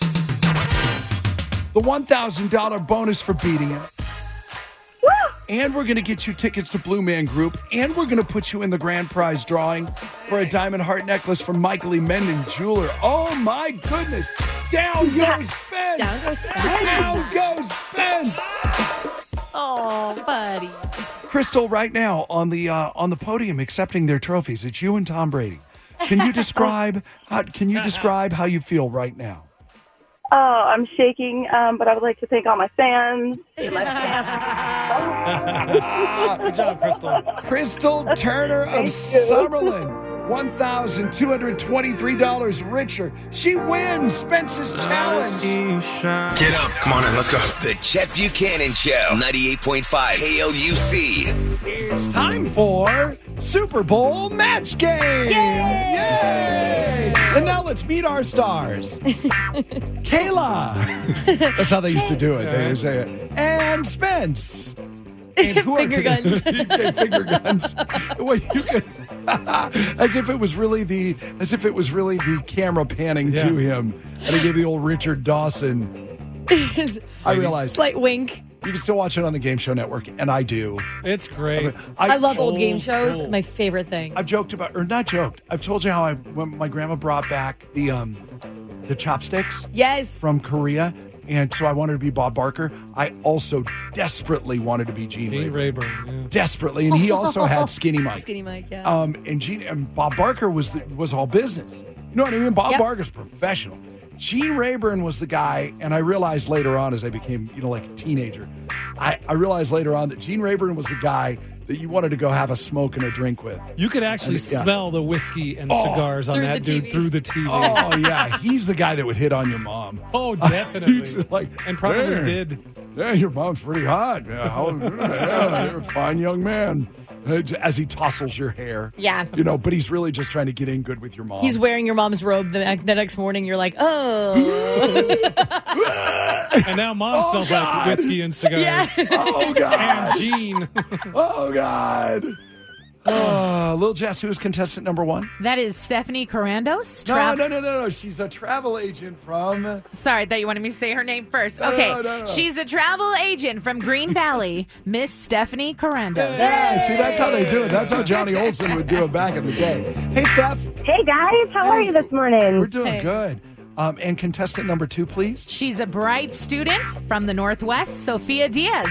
the $1,000 bonus for beating him. And we're going to get you tickets to Blue Man Group. And we're going to put you in the grand prize drawing for a diamond heart necklace from Michael E. Menden Jeweler. Oh, my goodness. Down goes Spence. Down goes Spence. Down goes Spence. Oh, buddy. Crystal, right now on the podium accepting their trophies. It's you and Tom Brady. Can you describe how you feel right now? Oh, I'm shaking, but I would like to thank all my fans. Good job, Crystal. Crystal Turner of Summerlin. $1,223 richer. She wins Spence's challenge. Get up. Come on in. Let's go. The Chet Buchanan Show. 98.5 KLUC. It's time for Super Bowl Match Game. Yay! And now let's meet our stars. Kayla. That's how they used to do it. They would say it. And Spence. And who Finger guns. Okay, finger guns. Well, you can... As if it was really the camera panning to him, and he gave the old Richard Dawson. I realized Slight wink. you can still watch it on the Game Show Network, and I do. It's great. I love old game shows. My favorite thing. I've joked about, or not joked. I've told you how when my grandma brought back the chopsticks. Yes. From Korea. And so I wanted to be Bob Barker. I also desperately wanted to be Gene Rayburn. Yeah. Desperately. And he also had Skinny Mike. Skinny Mike, yeah. And Bob Barker was all business. You know what I mean? Bob Barker's professional. Gene Rayburn was the guy, and I realized later on as I became, like a teenager, I realized later on that Gene Rayburn was the guy that you wanted to go have a smoke and a drink with. You could actually smell the whiskey and cigars on that dude through the TV. Oh, yeah. He's the guy that would hit on your mom. Oh, definitely. And probably "Hey, did. Yeah, your mom's pretty hot. Yeah, you're a fine young man. As he tousles your hair. Yeah. But he's really just trying to get in good with your mom. He's wearing your mom's robe the next morning. You're like, oh. And now mom smells like whiskey and cigars. Yeah. Oh, God. And Gene. Oh, God. Lil Jess, who is contestant number 1? That is Stephanie Carandos. No. She's a travel agent from... Sorry, I thought you wanted me to say her name first. Okay. No. She's a travel agent from Green Valley, Miss Stephanie Carandos. Yeah, see, that's how they do it. That's how Johnny Olson would do it back in the day. Hey, Steph. Hey, guys. How are you this morning? We're doing good. And contestant number 2, please. She's a bright student from the Northwest, Sophia Diaz.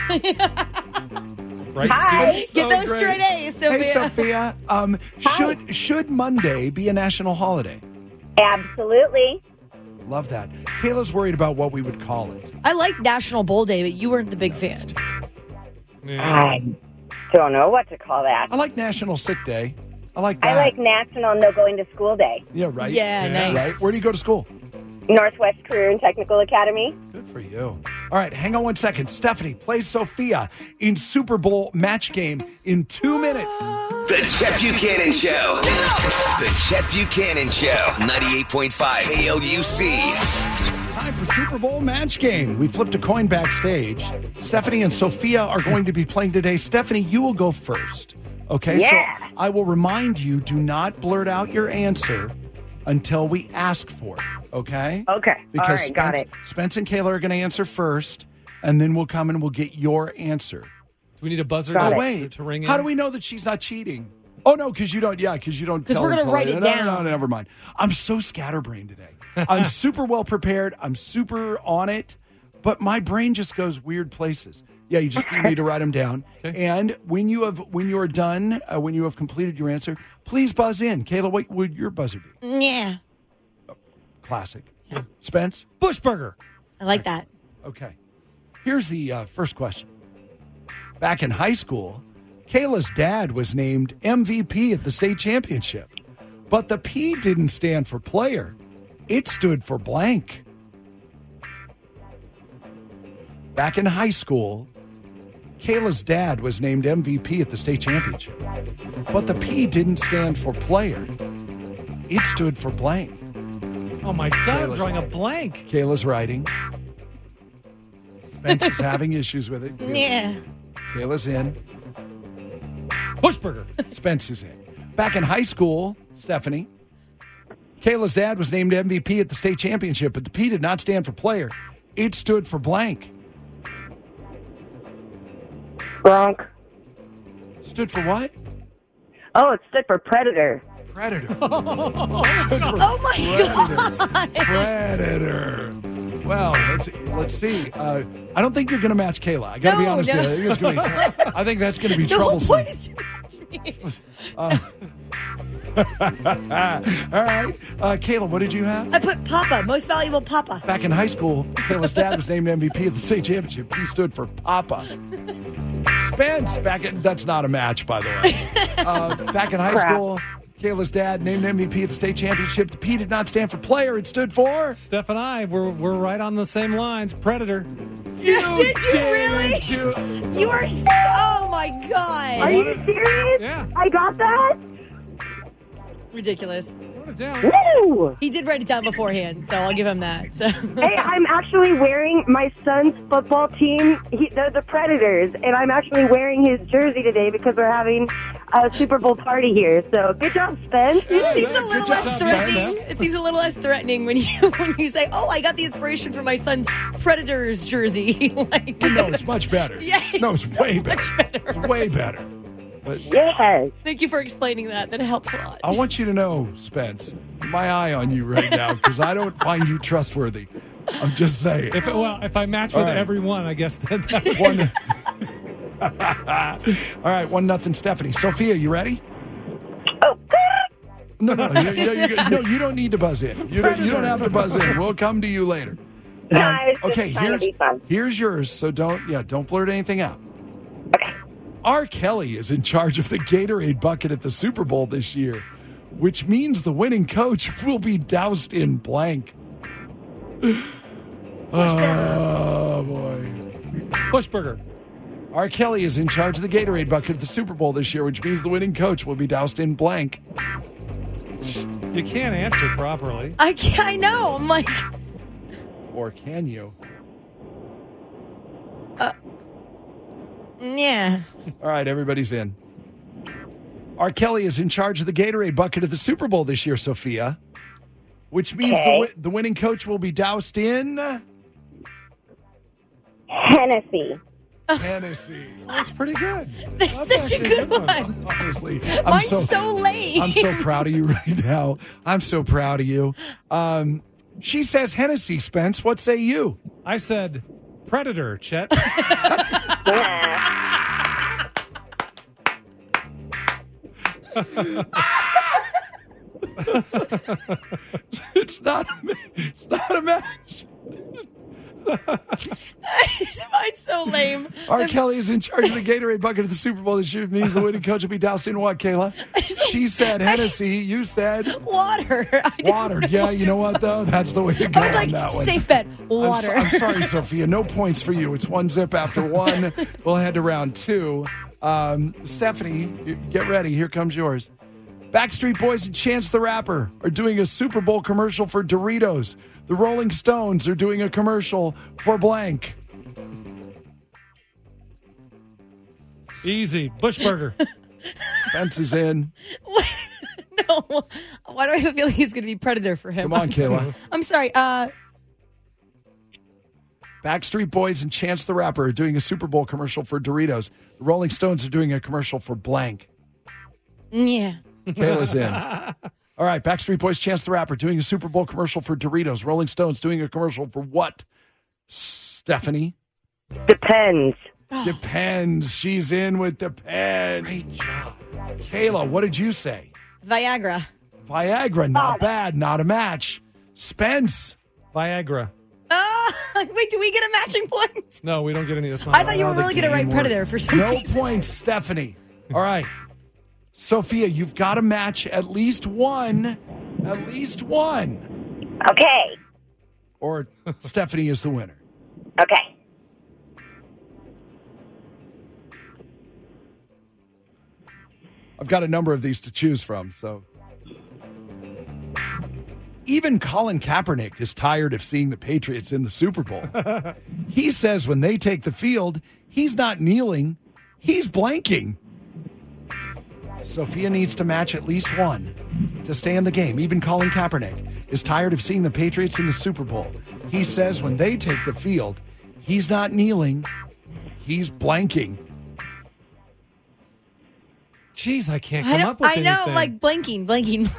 Hi. Get those straight A's, Sophia. Hey, Sophia. Should Monday be a national holiday? Absolutely. Love that. Kayla's worried about what we would call it. I like National Bowl Day, but you weren't the big fan. I don't know what to call that. I like National Sick Day. I like that. I like National No Going to School Day. Yeah, right. Yeah, nice. Right. Where do you go to school? Northwest Career and Technical Academy. Good for you. All right, hang on one second. Stephanie plays Sophia in Super Bowl match game in 2 minutes. The Chet Buchanan Show. The Chet Buchanan Show. 98.5 KLUC. Time for Super Bowl match game. We flipped a coin backstage. Stephanie and Sophia are going to be playing today. Stephanie, you will go first. Okay, Yeah. so I will remind you, do not blurt out your answer until we ask for it, okay? Okay. Because all right, got it. Spence and Kayla are going to answer first, and then we'll come and we'll get your answer. Do we need a buzzer to ring in? How do we know that she's not cheating? Oh, no, because you don't. Yeah, because you don't. Because we're going to write it down. No, never mind. I'm so scatterbrained today. I'm super well prepared. I'm super on it, but my brain just goes weird places. Yeah, you need to write them down. Okay. And when you are done, when you have completed your answer, please buzz in. Kayla, what would your buzzer be? Yeah. Classic. Yeah. Spence? Bushburger. I like that. Okay. Here's the first question. Back in high school, Kayla's dad was named MVP at the state championship. But the P didn't stand for player. It stood for blank. Back in high school, Kayla's dad was named MVP at the state championship. But the P didn't stand for player. It stood for blank. Oh, my God, I'm drawing a blank. Kayla's writing. Spence is having issues with it. Yeah. Kayla's in. Bushburger. Spence is in. Back in high school, Stephanie, Kayla's dad was named MVP at the state championship, but the P did not stand for player. It stood for blank. Bronc. Stood for what? Oh, it stood for Predator. Predator. Oh, my God. Predator. Well, let's see. I don't think you're going to match Kayla. I got to be honest with you. I think that's going to be troublesome. The whole point is to match me. All right. Kayla, what did you have? I put Papa, most valuable Papa. Back in high school, Kayla's dad was named MVP at the state championship. He stood for Papa. Spence, that's not a match, by the way. Back in high school, Kayla's dad named MVP at the state championship. The P did not stand for player. It stood for... Steph and I, we're right on the same lines. Predator. Did you really? You are so... Oh, my God. Are you serious? Yeah. I got that? Ridiculous. Wrote it down. Woo! He did write it down beforehand, so I'll give him that. So. Hey, I'm actually wearing my son's football team. They're the Predators, and I'm actually wearing his jersey today because we're having a Super Bowl party here. So good job, Spence. It seems a little less threatening. It seems a little less threatening when you say, "Oh, I got the inspiration from my son's Predators jersey." Like, No, it's much better. Yeah, No, it's so way much better. It's way better. But Yes. Thank you for explaining that. That helps a lot. I want you to know, Spence, my eye on you right now because I don't find you trustworthy. I'm just saying. If I match All with right. everyone, I guess then that's One. All right, 1-0 Stephanie. Sophia, you ready? Oh. No, you don't need to buzz in. You don't have to buzz in. We'll come to you later. Okay, here's yours. So don't blurt anything out. Okay. R. Kelly is in charge of the Gatorade bucket at the Super Bowl this year, which means the winning coach will be doused in blank. Oh, boy. Bushburger. R. Kelly is in charge of the Gatorade bucket at the Super Bowl this year, which means the winning coach will be doused in blank. You can't answer properly. I know. I'm like, Or can you? yeah. All right, everybody's in. R. Kelly is in charge of the Gatorade bucket at the Super Bowl this year, Sophia, which means the winning coach will be doused in Hennessy. Hennessy. That's pretty good. That's such a good one. Honestly, Mine's so lame. I'm so proud of you right now. I'm so proud of you. She says Hennessy, Spence. What say you? I said Predator, Chet. It's not a match. Mine's so lame. R. Kelly is in charge of the Gatorade bucket at the Super Bowl this year. It means the winning coach will be doused in what, Kayla? She said Hennessy. You said water. Water. Yeah, you know what, though? That's the way to go I was like, on that one. safe bet, water. I'm sorry, Sophia. No points for you. It's 1-0 after one. We'll head to round two. Stephanie, get ready. Here comes yours. Backstreet Boys and Chance the Rapper are doing a Super Bowl commercial for Doritos. The Rolling Stones are doing a commercial for blank. Easy. Bushburger. Spence is in. No. Why do I have a feeling it's going to be Predator for him? Come on, Kayla. I'm sorry. Backstreet Boys and Chance the Rapper are doing a Super Bowl commercial for Doritos. The Rolling Stones are doing a commercial for blank. Yeah. Kayla's in. All right, Backstreet Boys, Chance the Rapper doing a Super Bowl commercial for Doritos. Rolling Stones doing a commercial for what? Stephanie? Depends. Depends. She's in with Depends. Great job. Kayla, what did you say? Viagra. Viagra, not bad, not a match. Spence? Viagra. Wait, do we get a matching point? No, we don't get any. I thought you were really going to write Predator for some No reason. points, Stephanie. All right. Sophia, you've got to match at least one. At least one. Okay. Or Stephanie is the winner. Okay. I've got a number of these to choose from, so. Even Colin Kaepernick is tired of seeing the Patriots in the Super Bowl. He says when they take the field, he's not kneeling, he's blanking. Sophia needs to match at least one to stay in the game. Even Colin Kaepernick is tired of seeing the Patriots in the Super Bowl. He says when they take the field, he's not kneeling, he's blanking. Jeez, I can't come up with anything. I know, like blanking.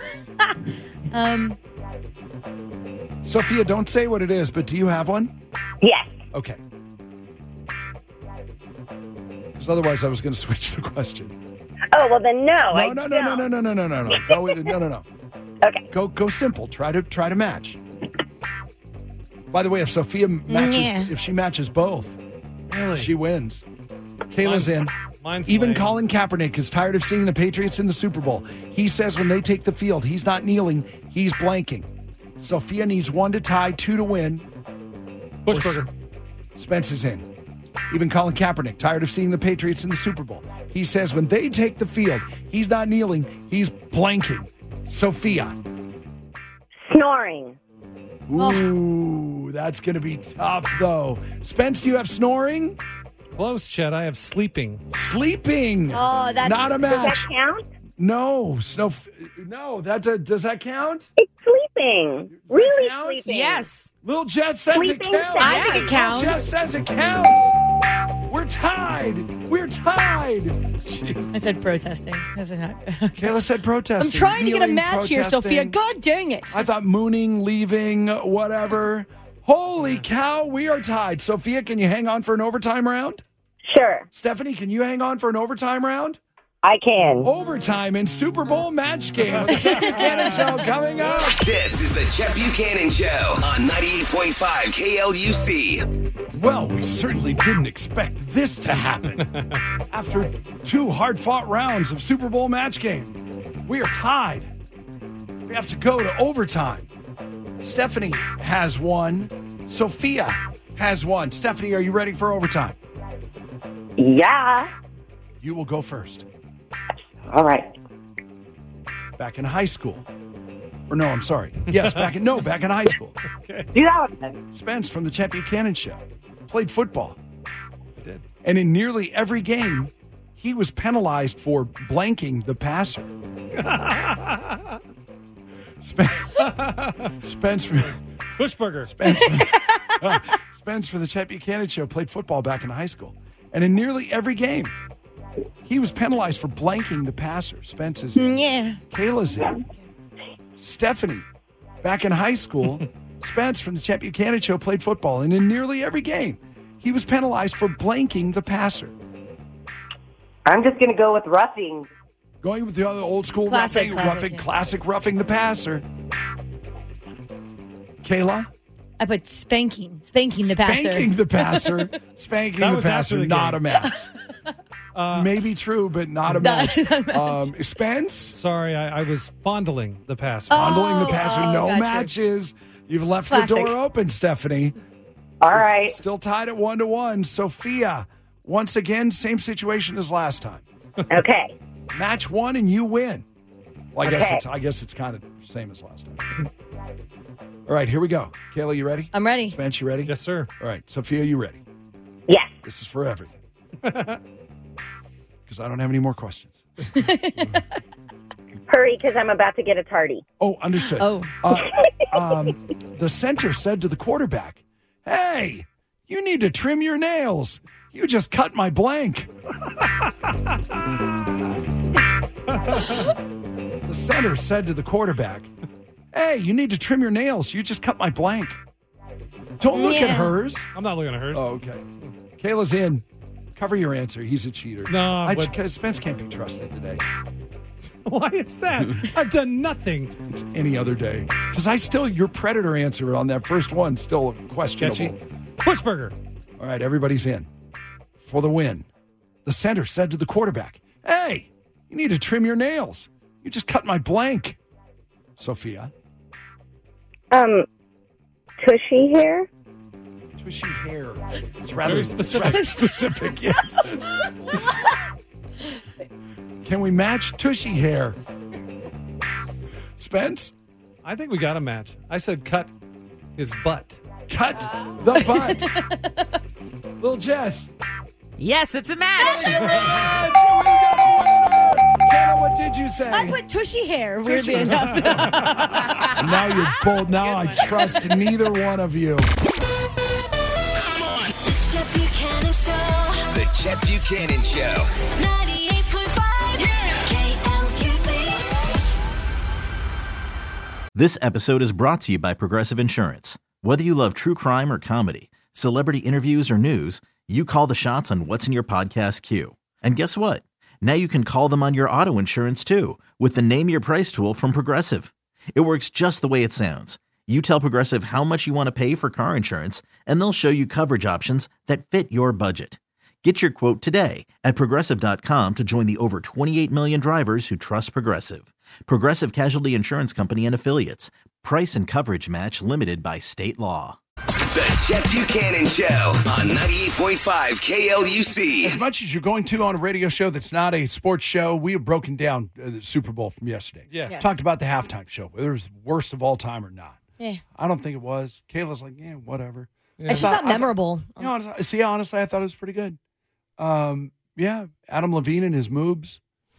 Sophia, don't say what it is, but do you have one? Yes. Okay. Because otherwise I was going to switch the question. Oh, well then no. No. No. Okay. Go simple. Try to match. By the way, if Sophia matches, if she matches both, she wins. Kayla's in. Even Colin Kaepernick is tired of seeing the Patriots in the Super Bowl. He says when they take the field, he's not kneeling, he's blanking. Sophia needs one to tie, two to win. Bushburger. Spence is in. Even Colin Kaepernick, tired of seeing the Patriots in the Super Bowl. He says when they take the field, he's not kneeling, he's blanking. Sophia. Snoring. Ooh, that's going to be tough, though. Spence, do you have snoring? Close, Chet. I have sleeping. Sleeping. Oh, that's not a match. Does that count? No. No. Does that count? It's sleeping. Really count? sleeping. Yes. Lil Jess says Sleeping it counts. I think it counts. Lil Jess says it counts. We're tied. Jeez. I said protesting. Kayla said protesting. I'm trying to get a Kneeling, match here, Sophia. protesting. God dang it. I thought mooning, leaving, whatever. Holy cow, we are tied. Sophia, can you hang on for an overtime round? Sure. Stephanie, can you hang on for an overtime round? I can. Overtime and Super Bowl match game of the Chet Buchanan Show coming up. This is the Chet Buchanan Show on 98.5 KLUC. Well, we certainly didn't expect this to happen. After 2 hard-fought rounds of Super Bowl match game, we are tied. We have to go to overtime. Stephanie has one. Sophia has one. Stephanie, are you ready for overtime? Yeah. You will go first. All right. Back in high school. Or no, I'm sorry. Yes, back in high school. Okay. Do that one. Spence from the Chet Buchanan Show played football. I did. And in nearly every game, he was penalized for blanking the passer. Spence Bushburger. Spence for the Chet Buchanan Show played football back in high school. And in nearly every game, he was penalized for blanking the passer. Spence is in. Yeah. Kayla's in. Stephanie, back in high school, Spence from the Chet Buchanan Show played football. And in nearly every game, he was penalized for blanking the passer. I'm just going to go with roughing. Going with the other old school Classic, roughing the passer. Kayla? I put spanking the passer. Spanking the passer. Spanking That the was after passer. the Not game. a match. Maybe true, but not a match. Spence? Sorry, I was fondling the passer. Fondling the passer. No gotcha. matches. You've left Classic. the door open, Stephanie. All right. Still tied at 1-1. Sophia, once again, same situation as last time. Okay. Match 1 and you win. Well, Okay. I guess it's kind of the same as last time. All right, here we go. Kayla, you ready? I'm ready. Spence, you ready? Yes, sir. All right, Sophia, you ready? Yes. This is for everything. Because I don't have any more questions. Hurry, because I'm about to get a tardy. Oh, understood. Oh. The center said to the quarterback, "Hey, you need to trim your nails. You just cut my blank." The center said to the quarterback, "Hey, you need to trim your nails. You just cut my blank." Don't look at hers. I'm not looking at hers. Oh, okay. Kayla's in. Cover your answer. He's a cheater. No, Spence can't be trusted today. Why is that? I've done nothing. It's any other day. Because your predator answer on that first one still questionable. Sketchy. Bushburger. All right, everybody's in for the win. The center said to the quarterback, "Hey, you need to trim your nails. You just cut my blank." Sophia. Tushy hair? Tushy hair. It's rather Very specific. Rather specific, yes. Can we match tushy hair? Spence? I think we got a match. I said cut his butt. Cut the butt. Little Jess. Yes, it's a match. Kayla, what did you say? I put tushy hair, weirdly enough. And now you're bold. Now I trust neither one of you. Chet Buchanan Show. The Chet Buchanan Show. 98.5 KLUC. This episode is brought to you by Progressive Insurance. Whether you love true crime or comedy, celebrity interviews or news, you call the shots on what's in your podcast queue. And guess what? Now you can call them on your auto insurance too with the Name Your Price tool from Progressive. It works just the way it sounds. You tell Progressive how much you want to pay for car insurance, and they'll show you coverage options that fit your budget. Get your quote today at Progressive.com to join the over 28 million drivers who trust Progressive. Progressive Casualty Insurance Company and Affiliates. Price and coverage match limited by state law. The Chet Buchanan Show on 98.5 KLUC. As much as you're going to on a radio show that's not a sports show, we have broken down the Super Bowl from yesterday. Yes. Talked about the halftime show, whether it was the worst of all time or not. Yeah. I don't think it was. Kayla's like, yeah, whatever. It's just not memorable. Honestly, I thought it was pretty good. Yeah, Adam Levine and his moobs.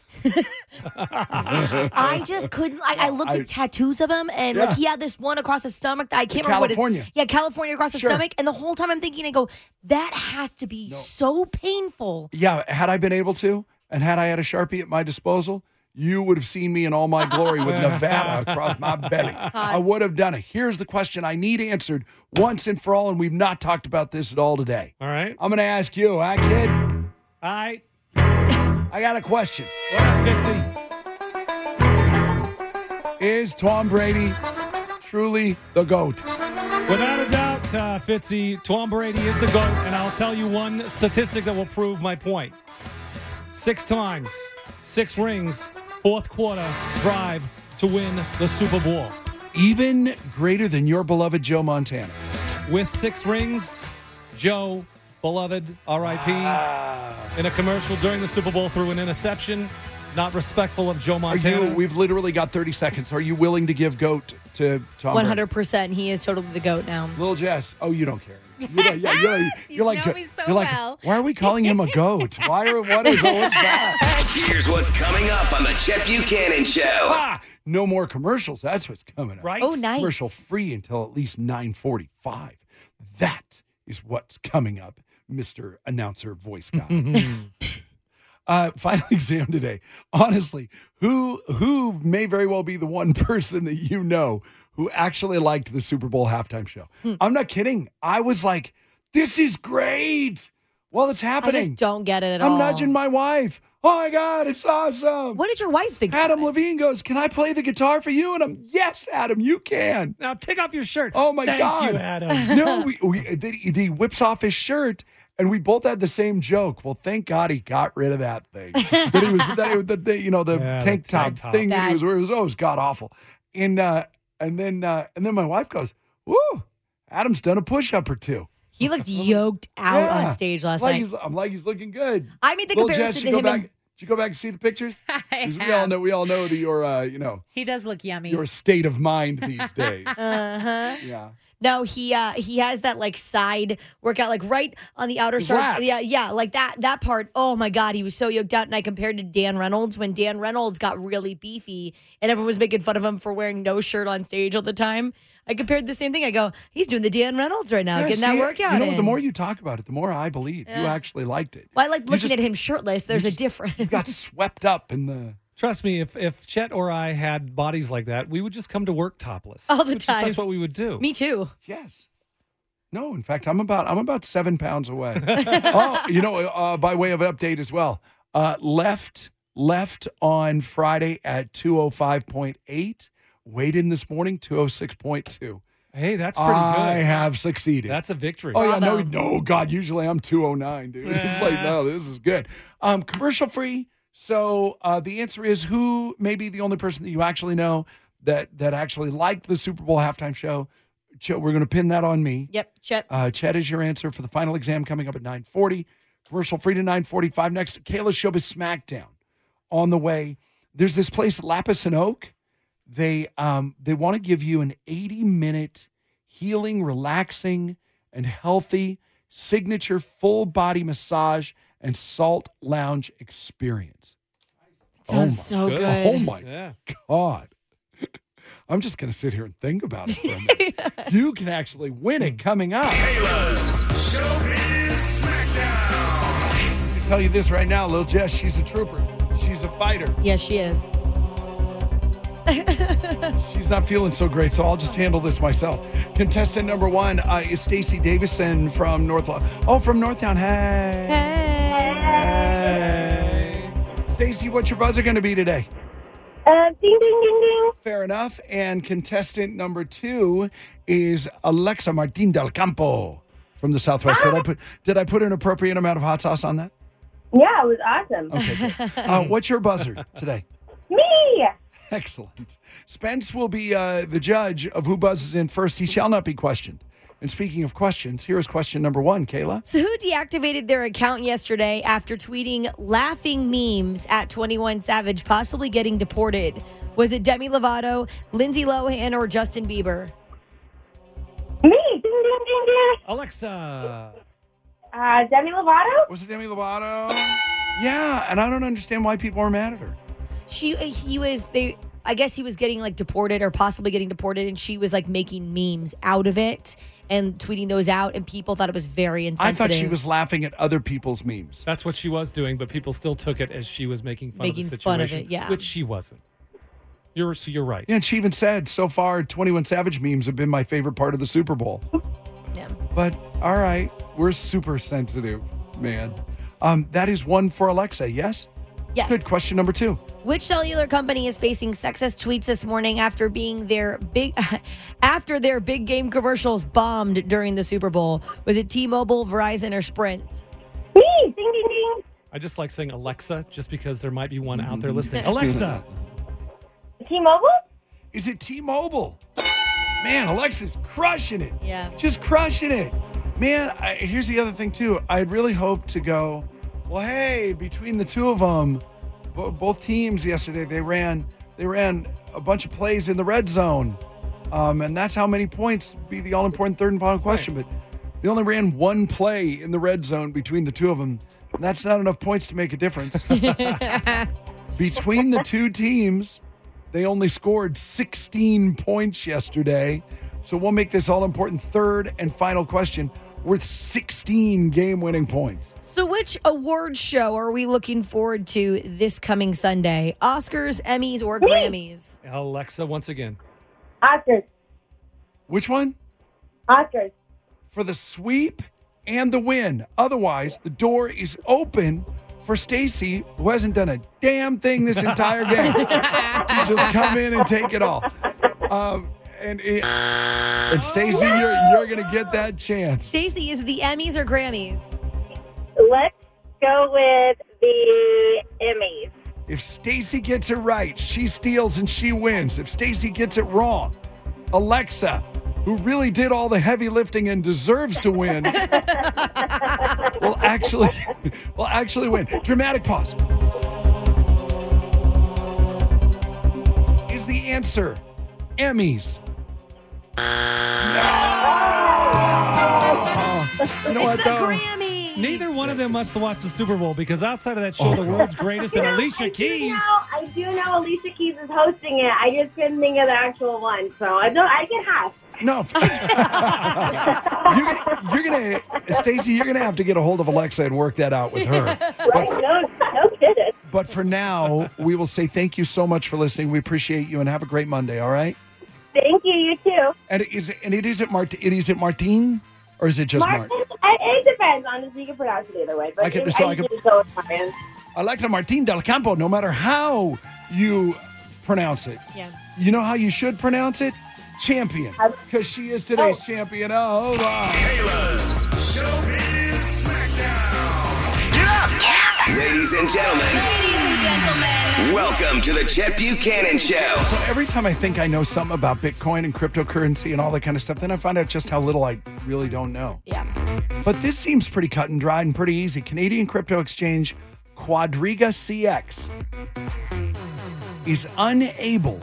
I just couldn't. I looked at tattoos of him, and like he had this one across his stomach. That I can't remember California. what it's. Yeah, California across his Sure. stomach. And the whole time I'm thinking, I go, that has to be so painful. Yeah, had I been able to, and had I had a Sharpie at my disposal, you would have seen me in all my glory with Nevada across my belly. I would have done it. Here's the question I need answered once and for all, and we've not talked about this at all today. All right. I'm going to ask you, kid? All right. I got a question. What up, Fitzy? Is Tom Brady truly the GOAT? Without a doubt, Fitzy, Tom Brady is the GOAT, and I'll tell you one statistic that will prove my point. 6 times, 6 rings, fourth quarter drive to win the Super Bowl. Even greater than your beloved Joe Montana. With 6 rings, Joe, beloved, R.I.P., in a commercial during the Super Bowl threw an interception, not respectful of Joe Montana. We've literally got 30 seconds. Are you willing to give GOAT to Tom Brady? 100%. He is totally the GOAT now. Little Jess. Oh, you don't care. You're like, know me so you're like, well. why are we calling him a GOAT? What's that? Here's what's coming up on the Chet Buchanan Show. No more commercials. That's what's coming up. Right? Oh, nice. Commercial free until at least 9:45. That is what's coming up, Mr. Announcer Voice Guy. Final exam today. Honestly, who may very well be the one person that you know who actually liked the Super Bowl halftime show? I'm not kidding. I was like, this is great. Well, it's happening. I just don't get it at all. I'm nudging my wife. Oh, my God, it's awesome. What did your wife think? Adam Levine goes, can I play the guitar for you? And I'm, yes, Adam, you can. Now take off your shirt. Oh, my Thank God. you, Adam. No, he whips off his shirt, and we both had the same joke. Well, thank God he got rid of that thing. But it was the tank top thing that he was wearing. It was god awful. And then my wife goes, "Woo, Adam's done a push up or two." He looked yoked out on stage last night. I'm like, he's looking good. I made the Little comparison Jess, to him. Did you go back and see the pictures? We all know that your He does look yummy. your state of mind these days. Yeah. No, he has that like side workout, like right on the outer side. Yeah, like that part. Oh my God, he was so yoked out. And I compared to Dan Reynolds when Dan Reynolds got really beefy and everyone was making fun of him for wearing no shirt on stage all the time. I compared the same thing. I go, he's doing the Dan Reynolds right now, getting that workout in. The more you talk about it, the more I believe you actually liked it. Well, I like looking at him shirtless. There's a difference. You got swept up in the... Trust me, if Chet or I had bodies like that, we would just come to work topless. All the time. That's what we would do. Me too. Yes. No, in fact, I'm about 7 pounds away. By way of update as well, left on Friday at 205.8. Weighed in this morning, 206.2. Hey, that's pretty good. I have succeeded. That's a victory. Oh, yeah, no, God, usually I'm 209, dude. It's like, no, this is good. Commercial free. So the answer is, who may be the only person that you actually know that actually liked the Super Bowl halftime show? Chet, we're going to pin that on me. Yep, Chet. Chet is your answer for the final exam coming up at 9:40. Commercial free to 9:45. Next, Kayla's Showbiz SmackDown on the way. There's this place, Lapis and Oak. They want to give you an 80-minute healing, relaxing, and healthy signature full body massage and salt lounge experience. Sounds so good. Oh my God. I'm just going to sit here and think about it for a minute. You can actually win it coming up. Kayla's Showbiz SmackDown. I can tell you this right now, Lil Jess, she's a trooper. She's a fighter. Yes, she is. She's not feeling so great, so I'll just handle this myself. Contestant number 1 is Stacey Davison from Northtown. Oh, from Northtown. Hey. Stacey, what's your buzzer going to be today? Ding, ding, ding, ding. Fair enough. And contestant number 2 is Alexa Martin del Campo from the Southwest. Did I put an appropriate amount of hot sauce on that? Yeah, it was awesome. Okay, good. What's your buzzer today? Me. Excellent. Spence will be the judge of who buzzes in first. He shall not be questioned. And speaking of questions, here is question number 1, Kayla. So who deactivated their account yesterday after tweeting laughing memes at 21 Savage, possibly getting deported? Was it Demi Lovato, Lindsay Lohan, or Justin Bieber? Me. Ding, ding, ding, ding. Alexa. Demi Lovato? Was it Demi Lovato? Yeah, and I don't understand why people are mad at her. I guess he was getting like deported or possibly getting deported, and she was like making memes out of it and tweeting those out, and people thought it was very insensitive. I thought she was laughing at other people's memes. That's what she was doing, but people still took it as she was making fun of the situation. Fun of it, yeah. Which she wasn't. You're right. Yeah, and she even said, so far, 21 Savage memes have been my favorite part of the Super Bowl. Yeah. But, all right, we're super sensitive, man. That is one for Alexa, yes? Yes. Good. Question number 2. Which cellular company is facing sexist tweets this morning after their big game commercials bombed during the Super Bowl? Was it T-Mobile, Verizon, or Sprint? Me. Ding, ding, ding. I just like saying Alexa just because there might be one out there listening. Alexa. T-Mobile? Is it T-Mobile? Man, Alexa's crushing it. Yeah. Just crushing it. Man, here's the other thing, too. I'd really hoped to go, well, hey, between the two of them, both teams yesterday, they ran a bunch of plays in the red zone. And that's how many points be the all-important third and final question. Right. But they only ran one play in the red zone between the two of them. And that's not enough points to make a difference. Between the two teams, they only scored 16 points yesterday. So we'll make this all-important third and final question worth 16 game-winning points. So which award show are we looking forward to this coming Sunday? Oscars, Emmys, or Grammys? Alexa, once again. Oscars. Which one? Oscars. For the sweep and the win. Otherwise, the door is open for Stacy, who hasn't done a damn thing this entire game, to just come in and take it all. And Stacy, you're going to get that chance. Stacy, is it the Emmys or Grammys? Let's go with the Emmys. If Stacy gets it right, she steals and she wins. If Stacy gets it wrong, Alexa, who really did all the heavy lifting and deserves to win, will actually win. Dramatic pause. Is the answer Emmys? No. You know it's what, the though? Grammys. Neither one of them wants to watch the Super Bowl because outside of that show, the world's greatest and Alicia Keys. I do know Alicia Keys is hosting it. I just couldn't think of the actual one, so I get half. No. you're gonna, Stacy, you're gonna have to get a hold of Alexa and work that out with her. No kidding. But for now, we will say thank you so much for listening. We appreciate you and have a great Monday. All right. Thank you. You too. And is it Martine or is it just Mart? It depends. Honestly, you can pronounce it either way. But I can go with Martin. Alexa Martin Del Campo. No matter how you pronounce it, you know how you should pronounce it. Champion, because she is today's champion. Oh, hold on. Kayla's Showbiz Smackdown. Get up! Yeah. Ladies and gentlemen, welcome to the Chet Buchanan Show. So every time I think I know something about Bitcoin and cryptocurrency and all that kind of stuff, then I find out just how little I really don't know. Yeah. But this seems pretty cut and dried and pretty easy. Canadian crypto exchange Quadriga CX is unable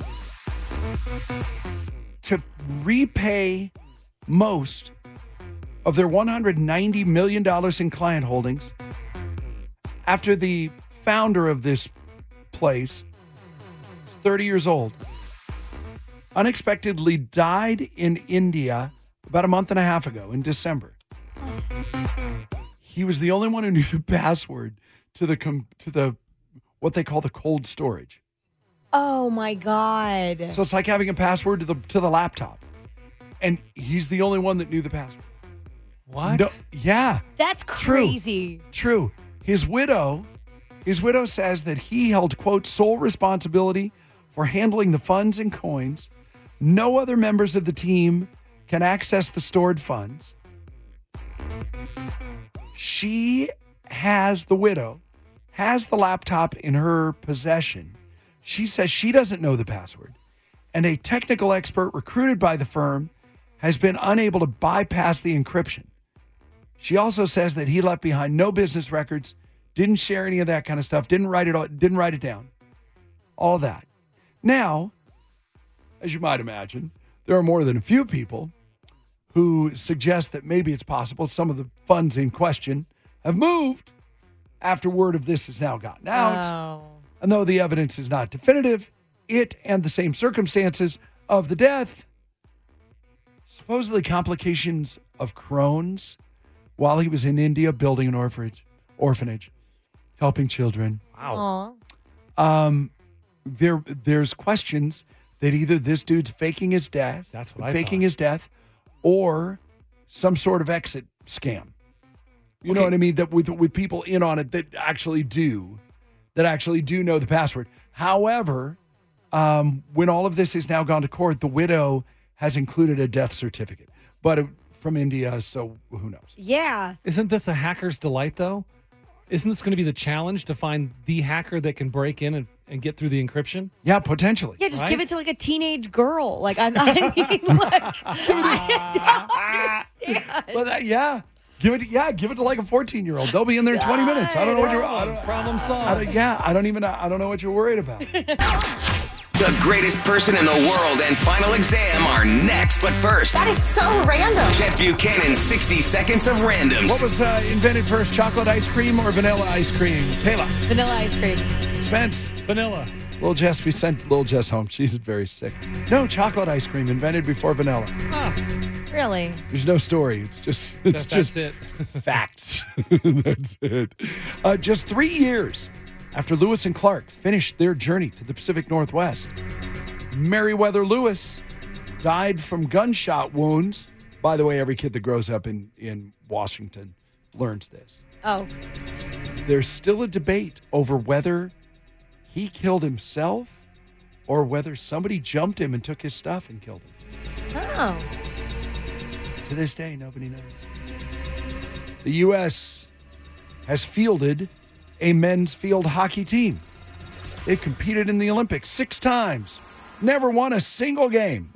to repay most of their $190 million in client holdings after the founder of this place, 30 years old, unexpectedly died in India about a month and a half ago in December. He was the only one who knew the password to the what they call the cold storage. Oh my God. So it's like having a password to the laptop. And he's the only one that knew the password. What? No, yeah. That's crazy. True. His widow says that he held, quote, sole responsibility for handling the funds and coins. No other members of the team can access the stored funds. The widow has the laptop in her possession. She says she doesn't know the password. And a technical expert recruited by the firm has been unable to bypass the encryption. She also says that he left behind no business records, didn't share any of that kind of stuff, didn't write it down. All of that. Now, as you might imagine, there are more than a few people who suggest that maybe it's possible some of the funds in question have moved after word of this has now gotten out. Oh. And though the evidence is not definitive, it and the same circumstances of the death, supposedly complications of Crohn's while he was in India building an orphanage, helping children. Wow. There's questions that either this dude's faking his death, his death, or some sort of exit scam. You know what I mean? That with people in on it that actually do know the password. However, when all of this is now gone to court, the widow has included a death certificate, but from India, so who knows? Yeah. Isn't this a hacker's delight, though? Isn't this going to be the challenge to find the hacker that can break in and get through the encryption? Yeah, potentially. Yeah, just give it to like a teenage girl. Like I mean, like I don't understand. Well, yeah. Give it to like a 14-year-old. They'll be in there in 20 minutes. I don't know what you're problem solved. I don't know what you're worried about. The greatest person in the world and final exam are next. But first, That is so random. Chet Buchanan's 60 seconds of randoms. What was invented first, chocolate ice cream or vanilla ice cream? Kayla. Vanilla ice cream. Spence. Vanilla. Little Jess, we sent Little Jess home. She's very sick. No, chocolate ice cream invented before vanilla. Really? There's no story. It's just That's it. facts. That's it. Just 3 years after Lewis and Clark finished their journey to the Pacific Northwest, Meriwether Lewis died from gunshot wounds. By the way, every kid that grows up in Washington learns this. Oh. There's still a debate over whether he killed himself or whether somebody jumped him and took his stuff and killed him. Oh. To this day, nobody knows. The U.S. has fielded a men's field hockey team. They've competed in the Olympics 6 times, never won a single game.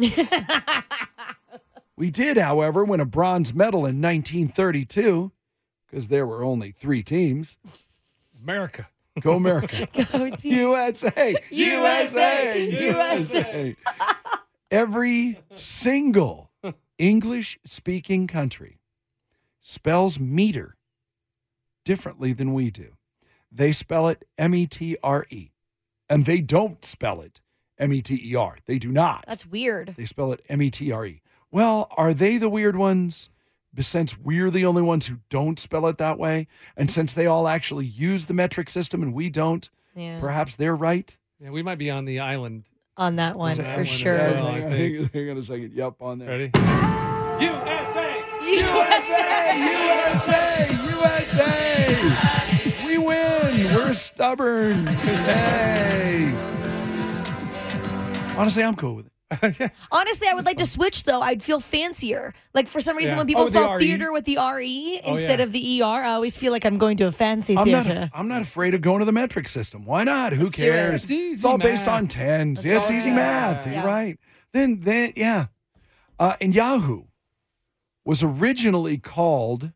We did, however, win a bronze medal in 1932 because there were only 3 teams. America. Go America. Go team. USA. USA. USA. Every single English-speaking country spells meter differently than we do. They spell it M-E-T-R-E, and they don't spell it M-E-T-E-R. They do not. That's weird. They spell it M-E-T-R-E. Well, are they the weird ones? Since we're the only ones who don't spell it that way, and since they all actually use the metric system and we don't, perhaps they're right? Yeah, we might be on the island. On that one, for sure. Hang on a second. Yep, on there. Ready? USA! USA! USA! USA! We win! We're stubborn. Hey! Honestly, I'm cool with it. Honestly, I would like to switch, though. I'd feel fancier. Like, for some reason, Yeah. when people Oh, the spell RE? theater with the R-E Oh, instead yeah. of the E-R, I always feel like I'm going to a fancy theater. I'm not afraid of going to the metric system. Why not? Who Let's do it. cares? It's easy It's all based math. on tens. That's Yeah, it's all easy it is. math. Yeah. You're right. Then yeah. And Yahoo was originally called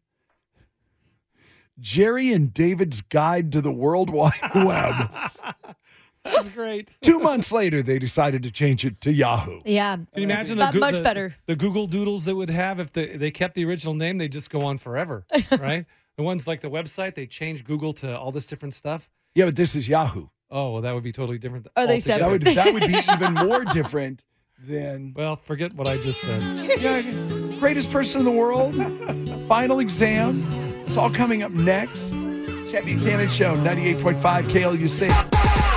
Jerry and David's Guide to the World Wide Web. That's great. 2 months later, they decided to change it to Yahoo. Yeah. Can you imagine Not much better. The Google Doodles they would have if they kept the original name? They just go on forever, right? The ones like the website, they changed Google to all this different stuff. Yeah, but this is Yahoo. Oh, well, that would be totally different. Are they altogether. separate? That would be even more different than... Well, forget what I just said. Yeah, greatest person in the world. Final exam. It's all coming up next. Chet Buchanan Show, 98.5 KLUC.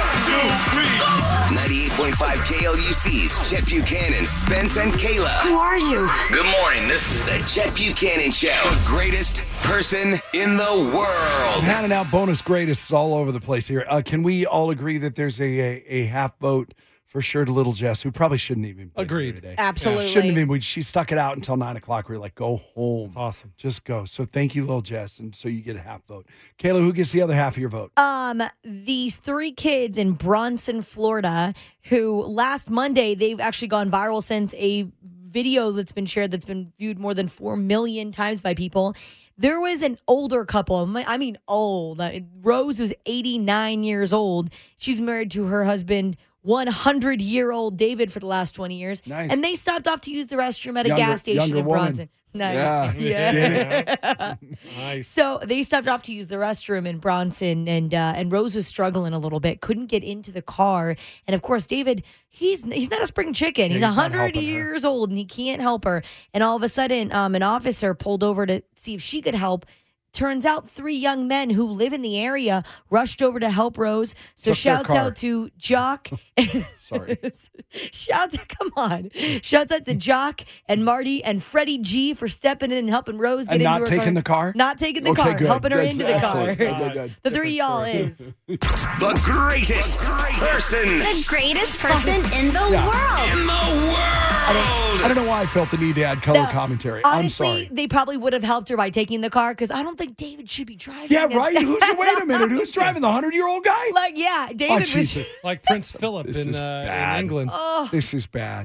98.5 KLUC's Chet Buchanan, Spence, and Kayla. Who are you? Good morning. This is the Chet Buchanan Show. The greatest person in the world. Handing out bonus greatest all over the place here. Can we all agree that there's a half vote for sure to Little Jess, who probably shouldn't even be Agreed. here today. Absolutely. Shouldn't have been. She stuck it out until 9 o'clock. We were like, go home. That's awesome. Just go. So thank you, Little Jess. And so you get a half vote. Kayla, who gets the other half of your vote? These 3 kids in Bronson, Florida, who last Monday, they've actually gone viral since a video that's been shared that's been viewed more than 4 million times by people. There was an older couple. I mean, old. Rose was 89 years old. She's married to her husband, 100-year-old David, for the last 20 years. Nice. And they stopped off to use the restroom at a gas station in Bronson. Nice. Yeah. Nice. So they stopped off to use the restroom in Bronson, and Rose was struggling a little bit, couldn't get into the car. And of course, David, he's not a spring chicken. He's 100 years old, and he can't help her. And all of a sudden, an officer pulled over to see if she could help. Turns out 3 young men who live in the area rushed over to help Rose. So shouts out to Jock. Sorry. Shouts out to Jock and Marty and Freddie G for stepping in and helping Rose get into her car. Not taking the car? Not taking the car. Good. helping her That's into the car. good. The 3 y'all is. The greatest person. The greatest person in the world. In the world. I don't know why I felt the need to add color commentary. Honestly, I'm sorry. they probably would have helped her by taking the car because I don't think David should be driving. Yeah, it. right? Wait a minute. Who's driving? The 100-year-old guy? Like, yeah, David was. Jesus. Like Prince Philip This in is bad. England. Oh. This is bad.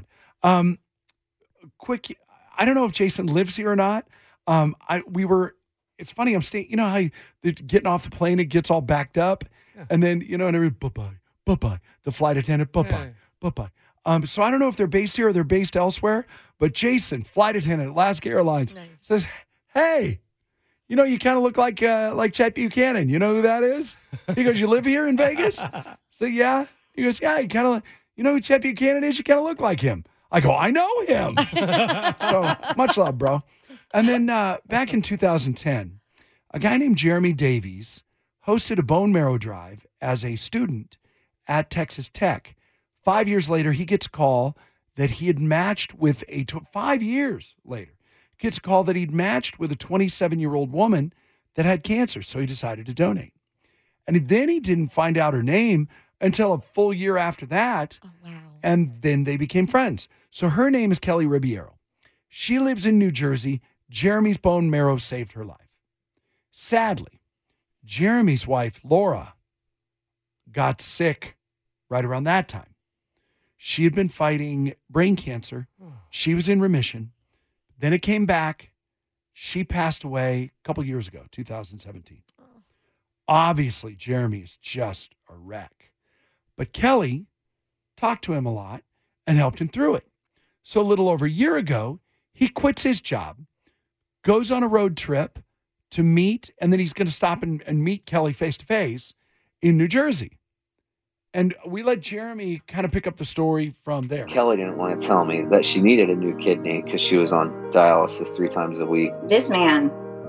Quick, I don't know if Jason lives here or not. It's funny, I'm staying, you know how they're getting off the plane, it gets all backed up, and then, and everybody, bye-bye. The flight attendant, bye-bye. So I don't know if they're based here or they're based elsewhere, but Jason, flight attendant at Alaska Airlines, says, hey, you kind of look like Chet Buchanan. You know who that is? He goes, you live here in Vegas? So, yeah. He goes, yeah, you kind of, you know who Chet Buchanan is? You kind of look like him. I go, I know him. So much love, bro. And then back in 2010, a guy named Jeremy Davies hosted a bone marrow drive as a student at Texas Tech. 5 years later, he gets a call that he had matched with 5 years later, gets a call that he'd matched with a 27-year-old woman that had cancer. So he decided to donate. And then he didn't find out her name until a full year after that. Oh, wow. And then they became friends. So her name is Kelly Ribeiro. She lives in New Jersey. Jeremy's bone marrow saved her life. Sadly, Jeremy's wife, Laura, got sick right around that time. She had been fighting brain cancer. She was in remission. Then it came back. She passed away a couple years ago, 2017. Obviously, Jeremy is just a wreck. But Kelly talked to him a lot and helped him through it. So a little over a year ago, he quits his job, goes on a road trip to meet, and then he's going to stop and meet Kelly face-to-face in New Jersey. And we let Jeremy kind of pick up the story from there. Kelly didn't want to tell me that she needed a new kidney because she was on dialysis 3 times a week. This man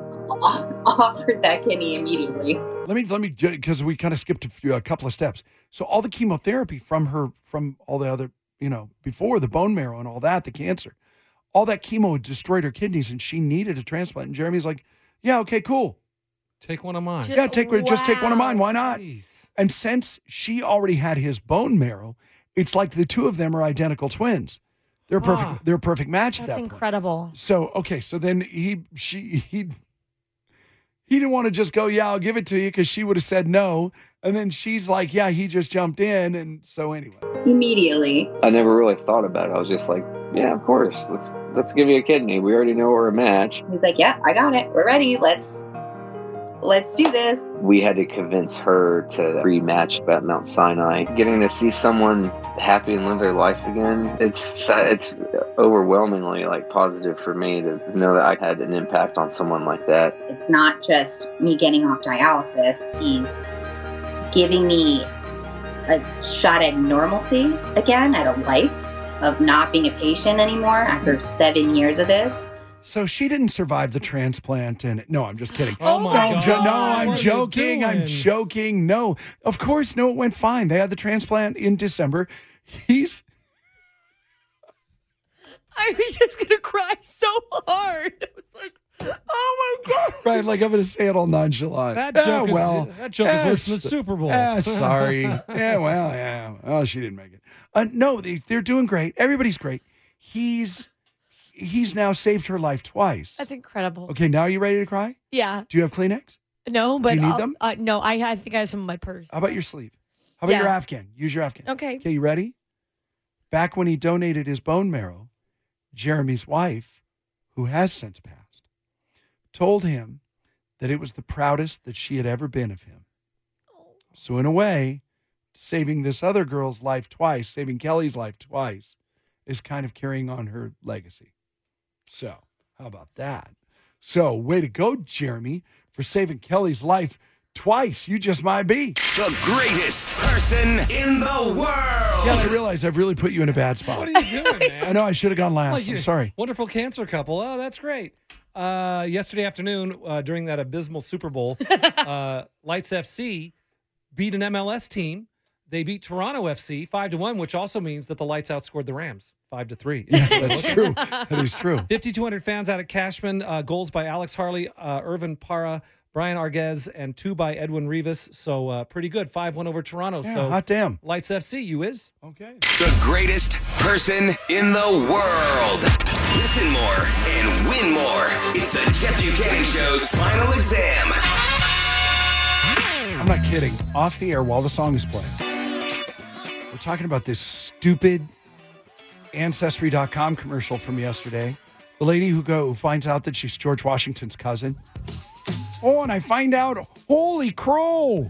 offered that kidney immediately. Let me, because we kind of skipped a couple of steps. So all the chemotherapy from all the other, before the bone marrow and all that, the cancer, all that chemo had destroyed her kidneys and she needed a transplant. And Jeremy's like, yeah, okay, cool. Take one of mine. Yeah, just take one of mine. Why not? Jeez. And since she already had his bone marrow, it's like the two of them are identical twins. They're perfect. They're a perfect match. That's at that incredible. Point. So okay, so then he didn't want to just go, yeah, I'll give it to you, because she would have said no. And then she's like, yeah, he just jumped in. And so anyway. Immediately. I never really thought about it. I was just like, yeah, of course. Let's give you a kidney. We already know we're a match. He's like, yeah, I got it. We're ready. Let's do this. We had to convince her to rematch at Mount Sinai. Getting to see someone happy and live their life again, it's overwhelmingly positive for me to know that I had an impact on someone like that. It's not just me getting off dialysis. He's giving me a shot at normalcy again, at a life of not being a patient anymore after 7 years of this. So she didn't survive the transplant, and no, I'm just kidding. Oh my God. I'm joking. I'm joking. No, of course, no, it went fine. They had the transplant in December. I was just gonna cry so hard. I was like, oh my God. Right, like I'm gonna say it all nonchalant. That joke is worse than the Super Bowl. Sorry. Yeah. Oh, she didn't make it. No, they're doing great. Everybody's great. He's now saved her life twice. That's incredible. Okay, now are you ready to cry? Yeah. Do you have Kleenex? No, but do you need them? No, I think I have some in my purse. How about your sleeve? How about your Afghan? Use your Afghan. Okay. Okay, you ready? Back when he donated his bone marrow, Jeremy's wife, who has since passed, told him that it was the proudest that she had ever been of him. So in a way, saving this other girl's life twice, saving Kelly's life twice, is kind of carrying on her legacy. So how about that? So way to go, Jeremy, for saving Kelly's life twice. You just might be the greatest person in the world. Yeah, I realize I've really put you in a bad spot. What are you doing, man? I know I should have gone last. I'm sorry. Wonderful cancer couple. Oh, that's great. Yesterday afternoon, during that abysmal Super Bowl, Lights FC beat an MLS team. They beat Toronto FC 5-1, which also means that the Lights outscored the Rams 5-3. Yes, that's true. That is true. 5,200 fans out at Cashman. Goals by Alex Harley, Irvin Parra, Brian Arguez, and 2 by Edwin Rivas. So pretty good. 5-1 over Toronto. Yeah, so hot damn. Lights FC, you is? Okay. The greatest person in the world. Listen more and win more. It's the Chet Buchanan Show's final exam. I'm not kidding. Off the air while the song is playing, we're talking about this stupid Ancestry.com commercial from yesterday. The lady who finds out that she's George Washington's cousin. Oh, and I find out, holy crow.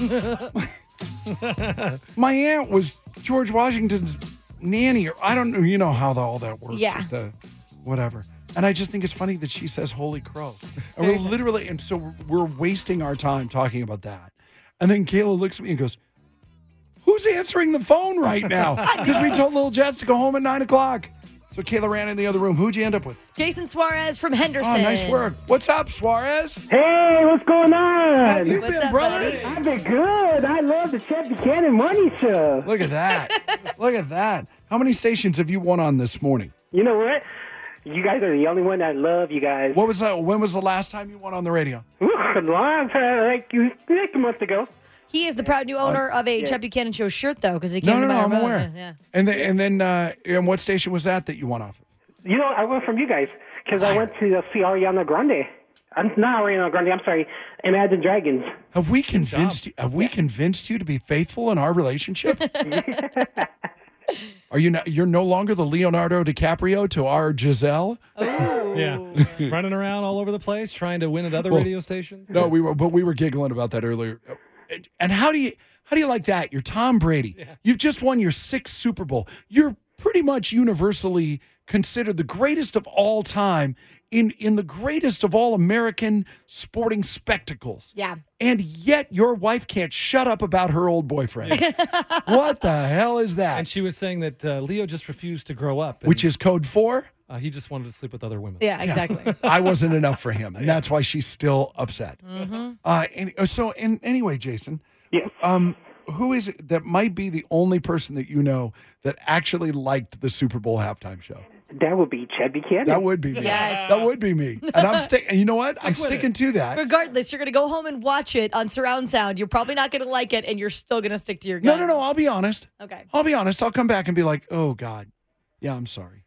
My aunt was George Washington's nanny. Or I don't know, you know how all that works. Yeah. Whatever. And I just think it's funny that she says holy crow. And we're literally, and so we're wasting our time talking about that. And then Kayla looks at me and goes, who's answering the phone right now? Because we told little Jess to go home at 9 o'clock. So Kayla ran in the other room. Who'd you end up with? Jason Suarez from Henderson. Oh, nice work. What's up, Suarez? Hey, what's going on? How you What's been, up, brother? buddy? I've been good. I love the Chet Buchanan Money Show. Look at that. Look at that. How many stations have you won on this morning? You know what? You guys are the only one I love, you guys. What was that? When was the last time you won on the radio? Ooh, a long time, like a month ago. He is the proud new owner of a Chet Buchanan Show shirt, though, because he came No, to my I'm aware. Yeah. And then what station was that you won off of? You know, I went from you guys because I went to see Ariana Grande. Not Ariana Grande. I'm sorry, Imagine Dragons. Have we convinced you? Have we convinced you to be faithful in our relationship? Are you? You're no longer the Leonardo DiCaprio to our Giselle. Oh. Yeah, running around all over the place trying to win at other radio stations. No, we were giggling about that earlier. And how do you like that? You're Tom Brady. Yeah. You've just won your 6th Super Bowl. You're pretty much universally considered the greatest of all time in the greatest of all American sporting spectacles. Yeah. And yet your wife can't shut up about her old boyfriend. What the hell is that? And she was saying that Leo just refused to grow up. Which is code for? He just wanted to sleep with other women. Yeah, exactly. I wasn't enough for him, and that's why she's still upset. Mm-hmm. Anyway, Jason, who is it that might be the only person that you know that actually liked the Super Bowl halftime show? That would be Chet Buchanan. That would be me. Yes. That would be me. And and you know what? I'm sticking to that. Regardless, you're going to go home and watch it on surround sound. You're probably not going to like it, and you're still going to stick to your guns. No. I'll be honest. Okay. I'll be honest. I'll come back and be like, oh, God. Yeah, I'm sorry.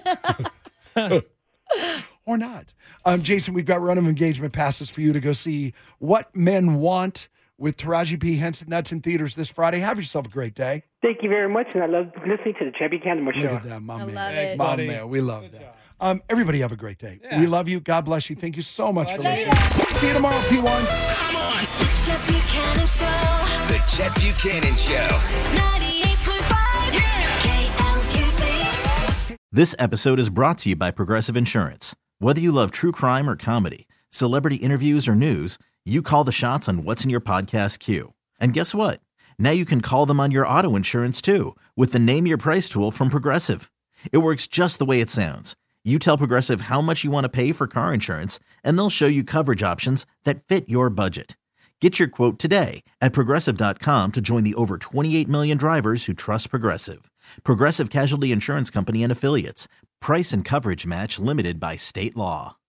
Or not. Jason, we've got run of engagement passes for you to go see What Men Want with Taraji P. Henson. That's in theaters this Friday. Have yourself a great day. Thank you very much, and I love listening to the Chet Buchanan Show. Look at that, my man. love it. My man, we love that. Everybody have a great day. Yeah. We love you. God bless you. Thank you so much for listening. See you tomorrow, P1. Come on. The Chet Buchanan Show. The Chet Buchanan Show. 98.5. Yeah. KLQC. This episode is brought to you by Progressive Insurance. Whether you love true crime or comedy, celebrity interviews or news, you call the shots on what's in your podcast queue. And guess what? Now you can call them on your auto insurance too with the Name Your Price tool from Progressive. It works just the way it sounds. You tell Progressive how much you want to pay for car insurance, and they'll show you coverage options that fit your budget. Get your quote today at Progressive.com to join the over 28 million drivers who trust Progressive. Progressive Casualty Insurance Company and Affiliates. Price and coverage match limited by state law.